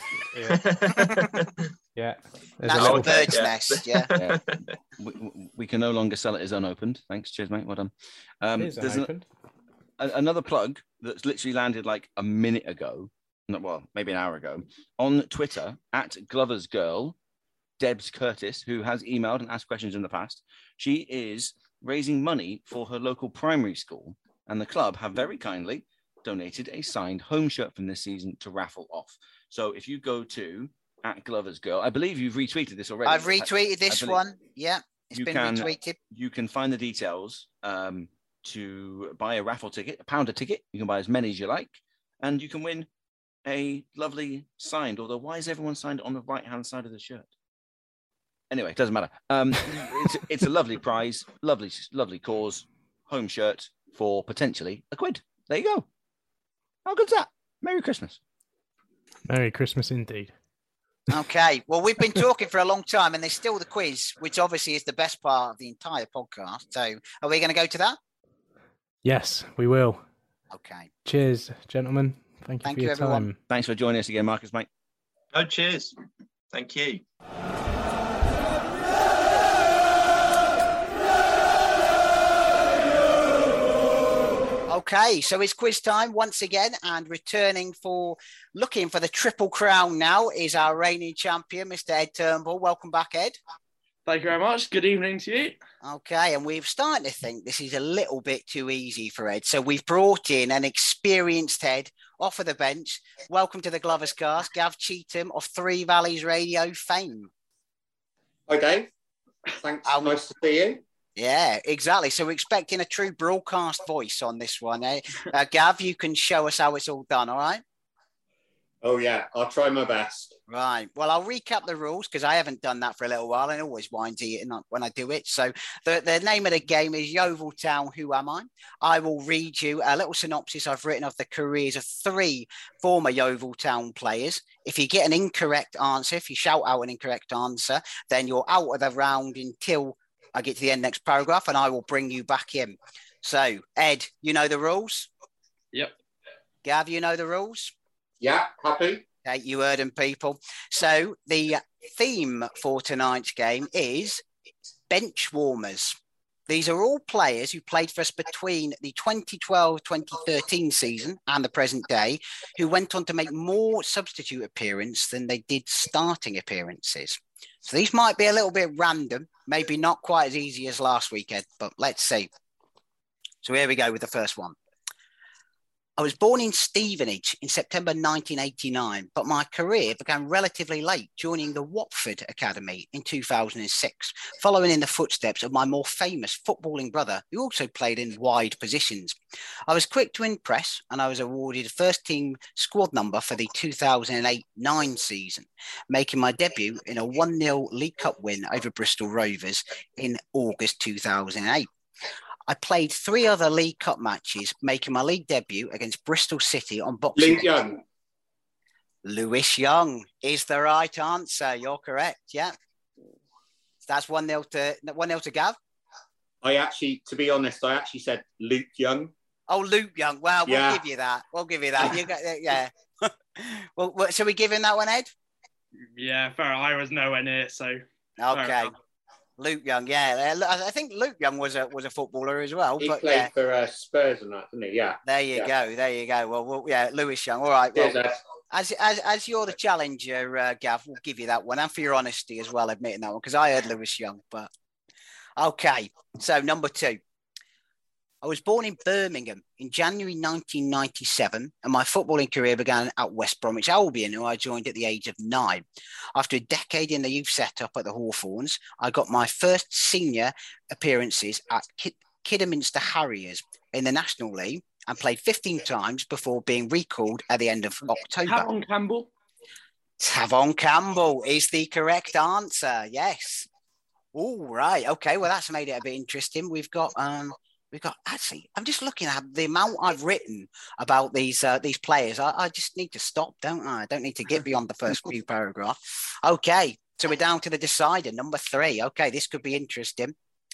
but- is, Yeah. There's That's a a little, okay, bird's yeah. nest. Yeah. Yeah. we, we- we can no longer sell it as unopened. Thanks. Cheers, mate. Well done. Um, it is there's an- unopened. a- another plug that's literally landed like a minute ago. Not well, maybe an hour ago on Twitter at Glover's Girl, Debs Curtis, who has emailed and asked questions in the past. She is raising money for her local primary school, and the club have very kindly donated a signed home shirt from this season to raffle off. So if you go to at Glover's Girl, I believe you've retweeted this already. I've retweeted this believe- one. Yeah. It's You been can- retweeted. You can find the details um, to buy a raffle ticket, a pound a ticket. You can buy as many as you like, and you can win a lovely signed. Although, why is everyone signed on the right hand side of the shirt? Anyway, it doesn't matter. Um, it's it's a lovely prize, lovely lovely cause, home shirt for potentially a quid. There you go. How good's that? Merry Christmas. Merry Christmas indeed. Okay. Well, we've been talking for a long time, and there's still the quiz, which obviously is the best part of the entire podcast. So, are we going to go to that? Yes, we will. Okay. Cheers, gentlemen. Thank you Thank for you, your everyone. time. Thanks for joining us again, Marcus, mate. Oh, cheers. Thank you. Okay, so it's quiz time once again, and returning for looking for the triple crown now is our reigning champion, Mister Ed Turnbull. Welcome back, Ed. Thank you very much. Good evening to you. Okay, and we're starting to think this is a little bit too easy for Ed. So we've brought in an experienced Ed off of the bench. Welcome to the Glovers Cast, Gav Cheetham of Three Valleys Radio fame. Hi, Dave. Thanks. Um, nice to see you. Yeah, exactly. So we're expecting a true broadcast voice on this one. Eh? Uh, Gav, you can show us how it's all done, all right? Oh, yeah. I'll try my best. Right. Well, I'll recap the rules because I haven't done that for a little while and always windy it when I do it. So the, the name of the game is Yeovil Town, Who Am I? I will read you a little synopsis I've written of the careers of three former Yeovil Town players. If you get an incorrect answer, if you shout out an incorrect answer, then you're out of the round until I get to the end next paragraph and I will bring you back in. So, Ed, you know the rules? Yep. Gav, you know the rules? Yeah, happy. Okay, you heard them, people. So the theme for tonight's game is bench warmers. These are all players who played for us between the twenty twelve twenty thirteen season and the present day, who went on to make more substitute appearances than they did starting appearances. So these might be a little bit random, maybe not quite as easy as last weekend, but let's see. So here we go with the first one. I was born in Stevenage in September nineteen eighty-nine, but my career began relatively late, joining the Watford Academy in two thousand six, following in the footsteps of my more famous footballing brother, who also played in wide positions. I was quick to impress, and I was awarded first team squad number for the two thousand eight nine season, making my debut in a one nil League Cup win over Bristol Rovers in August two thousand eight. I played three other League Cup matches, making my league debut against Bristol City on Boxing Lewis Young. Lewis Young is the right answer. You're correct. Yeah. That's one nil to one nil to Gav. I actually, to be honest, I actually said Luke Young. Oh, Luke Young. Well, we'll yeah. give you that. We'll give you that. You got, yeah. well, so we give him that one, Ed? Yeah, fair. I was nowhere near, so. Okay. Luke Young, yeah, I think Luke Young was a was a footballer as well. He but played yeah. for uh, Spurs and that, didn't he? Yeah. There you yeah. go, there you go. Well, well yeah, Lewis Young. All right. Well, Cheers, as as as you're the challenger, uh, Gav, we'll give you that one, and for your honesty as well, admitting that one because I heard Lewis Young. But okay, so number two. I was born in Birmingham in January nineteen ninety-seven, and my footballing career began at West Bromwich Albion, who I joined at the age of nine. After a decade in the youth setup at the Hawthorns, I got my first senior appearances at Kid- Kidderminster Harriers in the National League and played fifteen times before being recalled at the end of October. Tavon Campbell? Tavon Campbell is the correct answer, yes. All right, okay, well, that's made it a bit interesting. We've got... um. We've got actually. I'm just looking at the amount I've written about these uh, these players. I, I just need to stop, don't I? I don't need to get beyond the first few paragraphs. Okay, so we're down to the decider, number three. Okay, this could be interesting.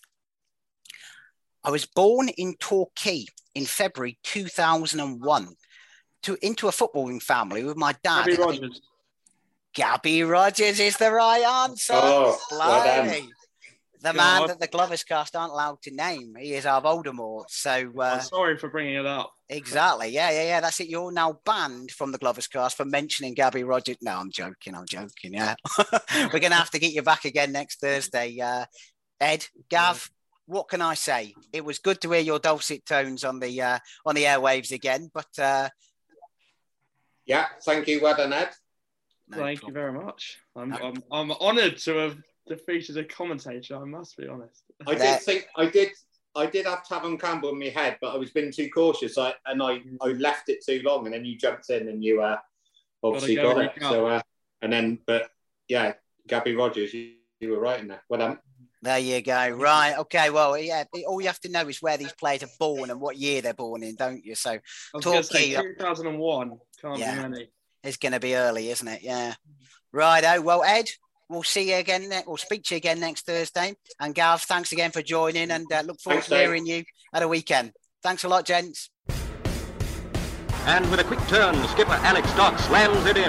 I was born in Torquay in February two thousand one, to into a footballing family with my dad. Gabby Rogers. Gabby Rogers is the right answer. Oh, well done. The man God. that the Glovers Cast aren't allowed to name. He is our Voldemort. So uh, I'm sorry for bringing it up. Exactly. Yeah, yeah, yeah. That's it. You're now banned from the Glovers Cast for mentioning Gabby Rogers. No, I'm joking. I'm joking. Yeah. We're going to have to get you back again next Thursday. Uh, Ed, Gav, yeah. What can I say? It was good to hear your dulcet tones on the uh, on the airwaves again. But uh, yeah, thank you, well done, Ed. No thank problem. you very much. I'm no. I'm, I'm honoured to have defeated a commentator. I must be honest. I did think I did. I did have Tavon Campbell in my head, but I was being too cautious. I and I, I left it too long, and then you jumped in and you uh, obviously got it. Up. So uh, and then, but yeah, Gabby Rogers, you, you were right in there. Well done. There you go. Right. Okay. Well, yeah. All you have to know is where these players are born and what year they're born in, don't you? So, Torquay, two thousand one. Can't yeah, be many. It's going to be early, isn't it? Yeah. Right. Oh well, Ed. We'll see you again. We'll speak to you again next Thursday. And Gav, thanks again for joining, and uh, look forward thanks, to hearing Dave. you at a weekend. Thanks a lot, gents. And with a quick turn, skipper Alex Dock slams it in.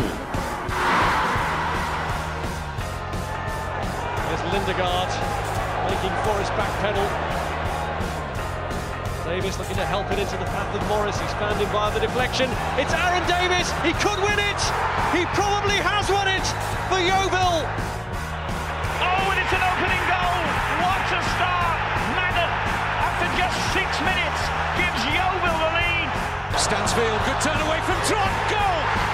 There's Lindegaard making Forrest backpedal. Davis looking to help it into the path of Morris. He's found him by the deflection. It's Aaron Davis. He could win it. He probably has won it for Yeovil. Oh, and it's an opening goal. What a start. six minutes gives Yeovil the lead. Stansfield, good turn away from Trott, goal!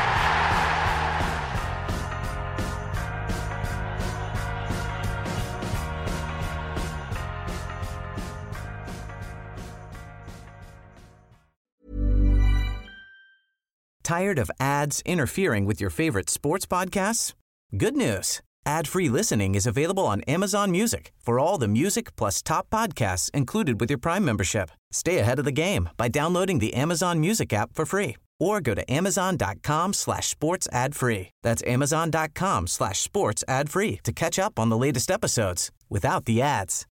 Tired of ads interfering with your favorite sports podcasts? Good news. Ad-free listening is available on Amazon Music for all the music plus top podcasts included with your Prime membership. Stay ahead of the game by downloading the Amazon Music app for free or go to amazon.com slash sports ad free. That's amazon.com slash sports ad free to catch up on the latest episodes without the ads.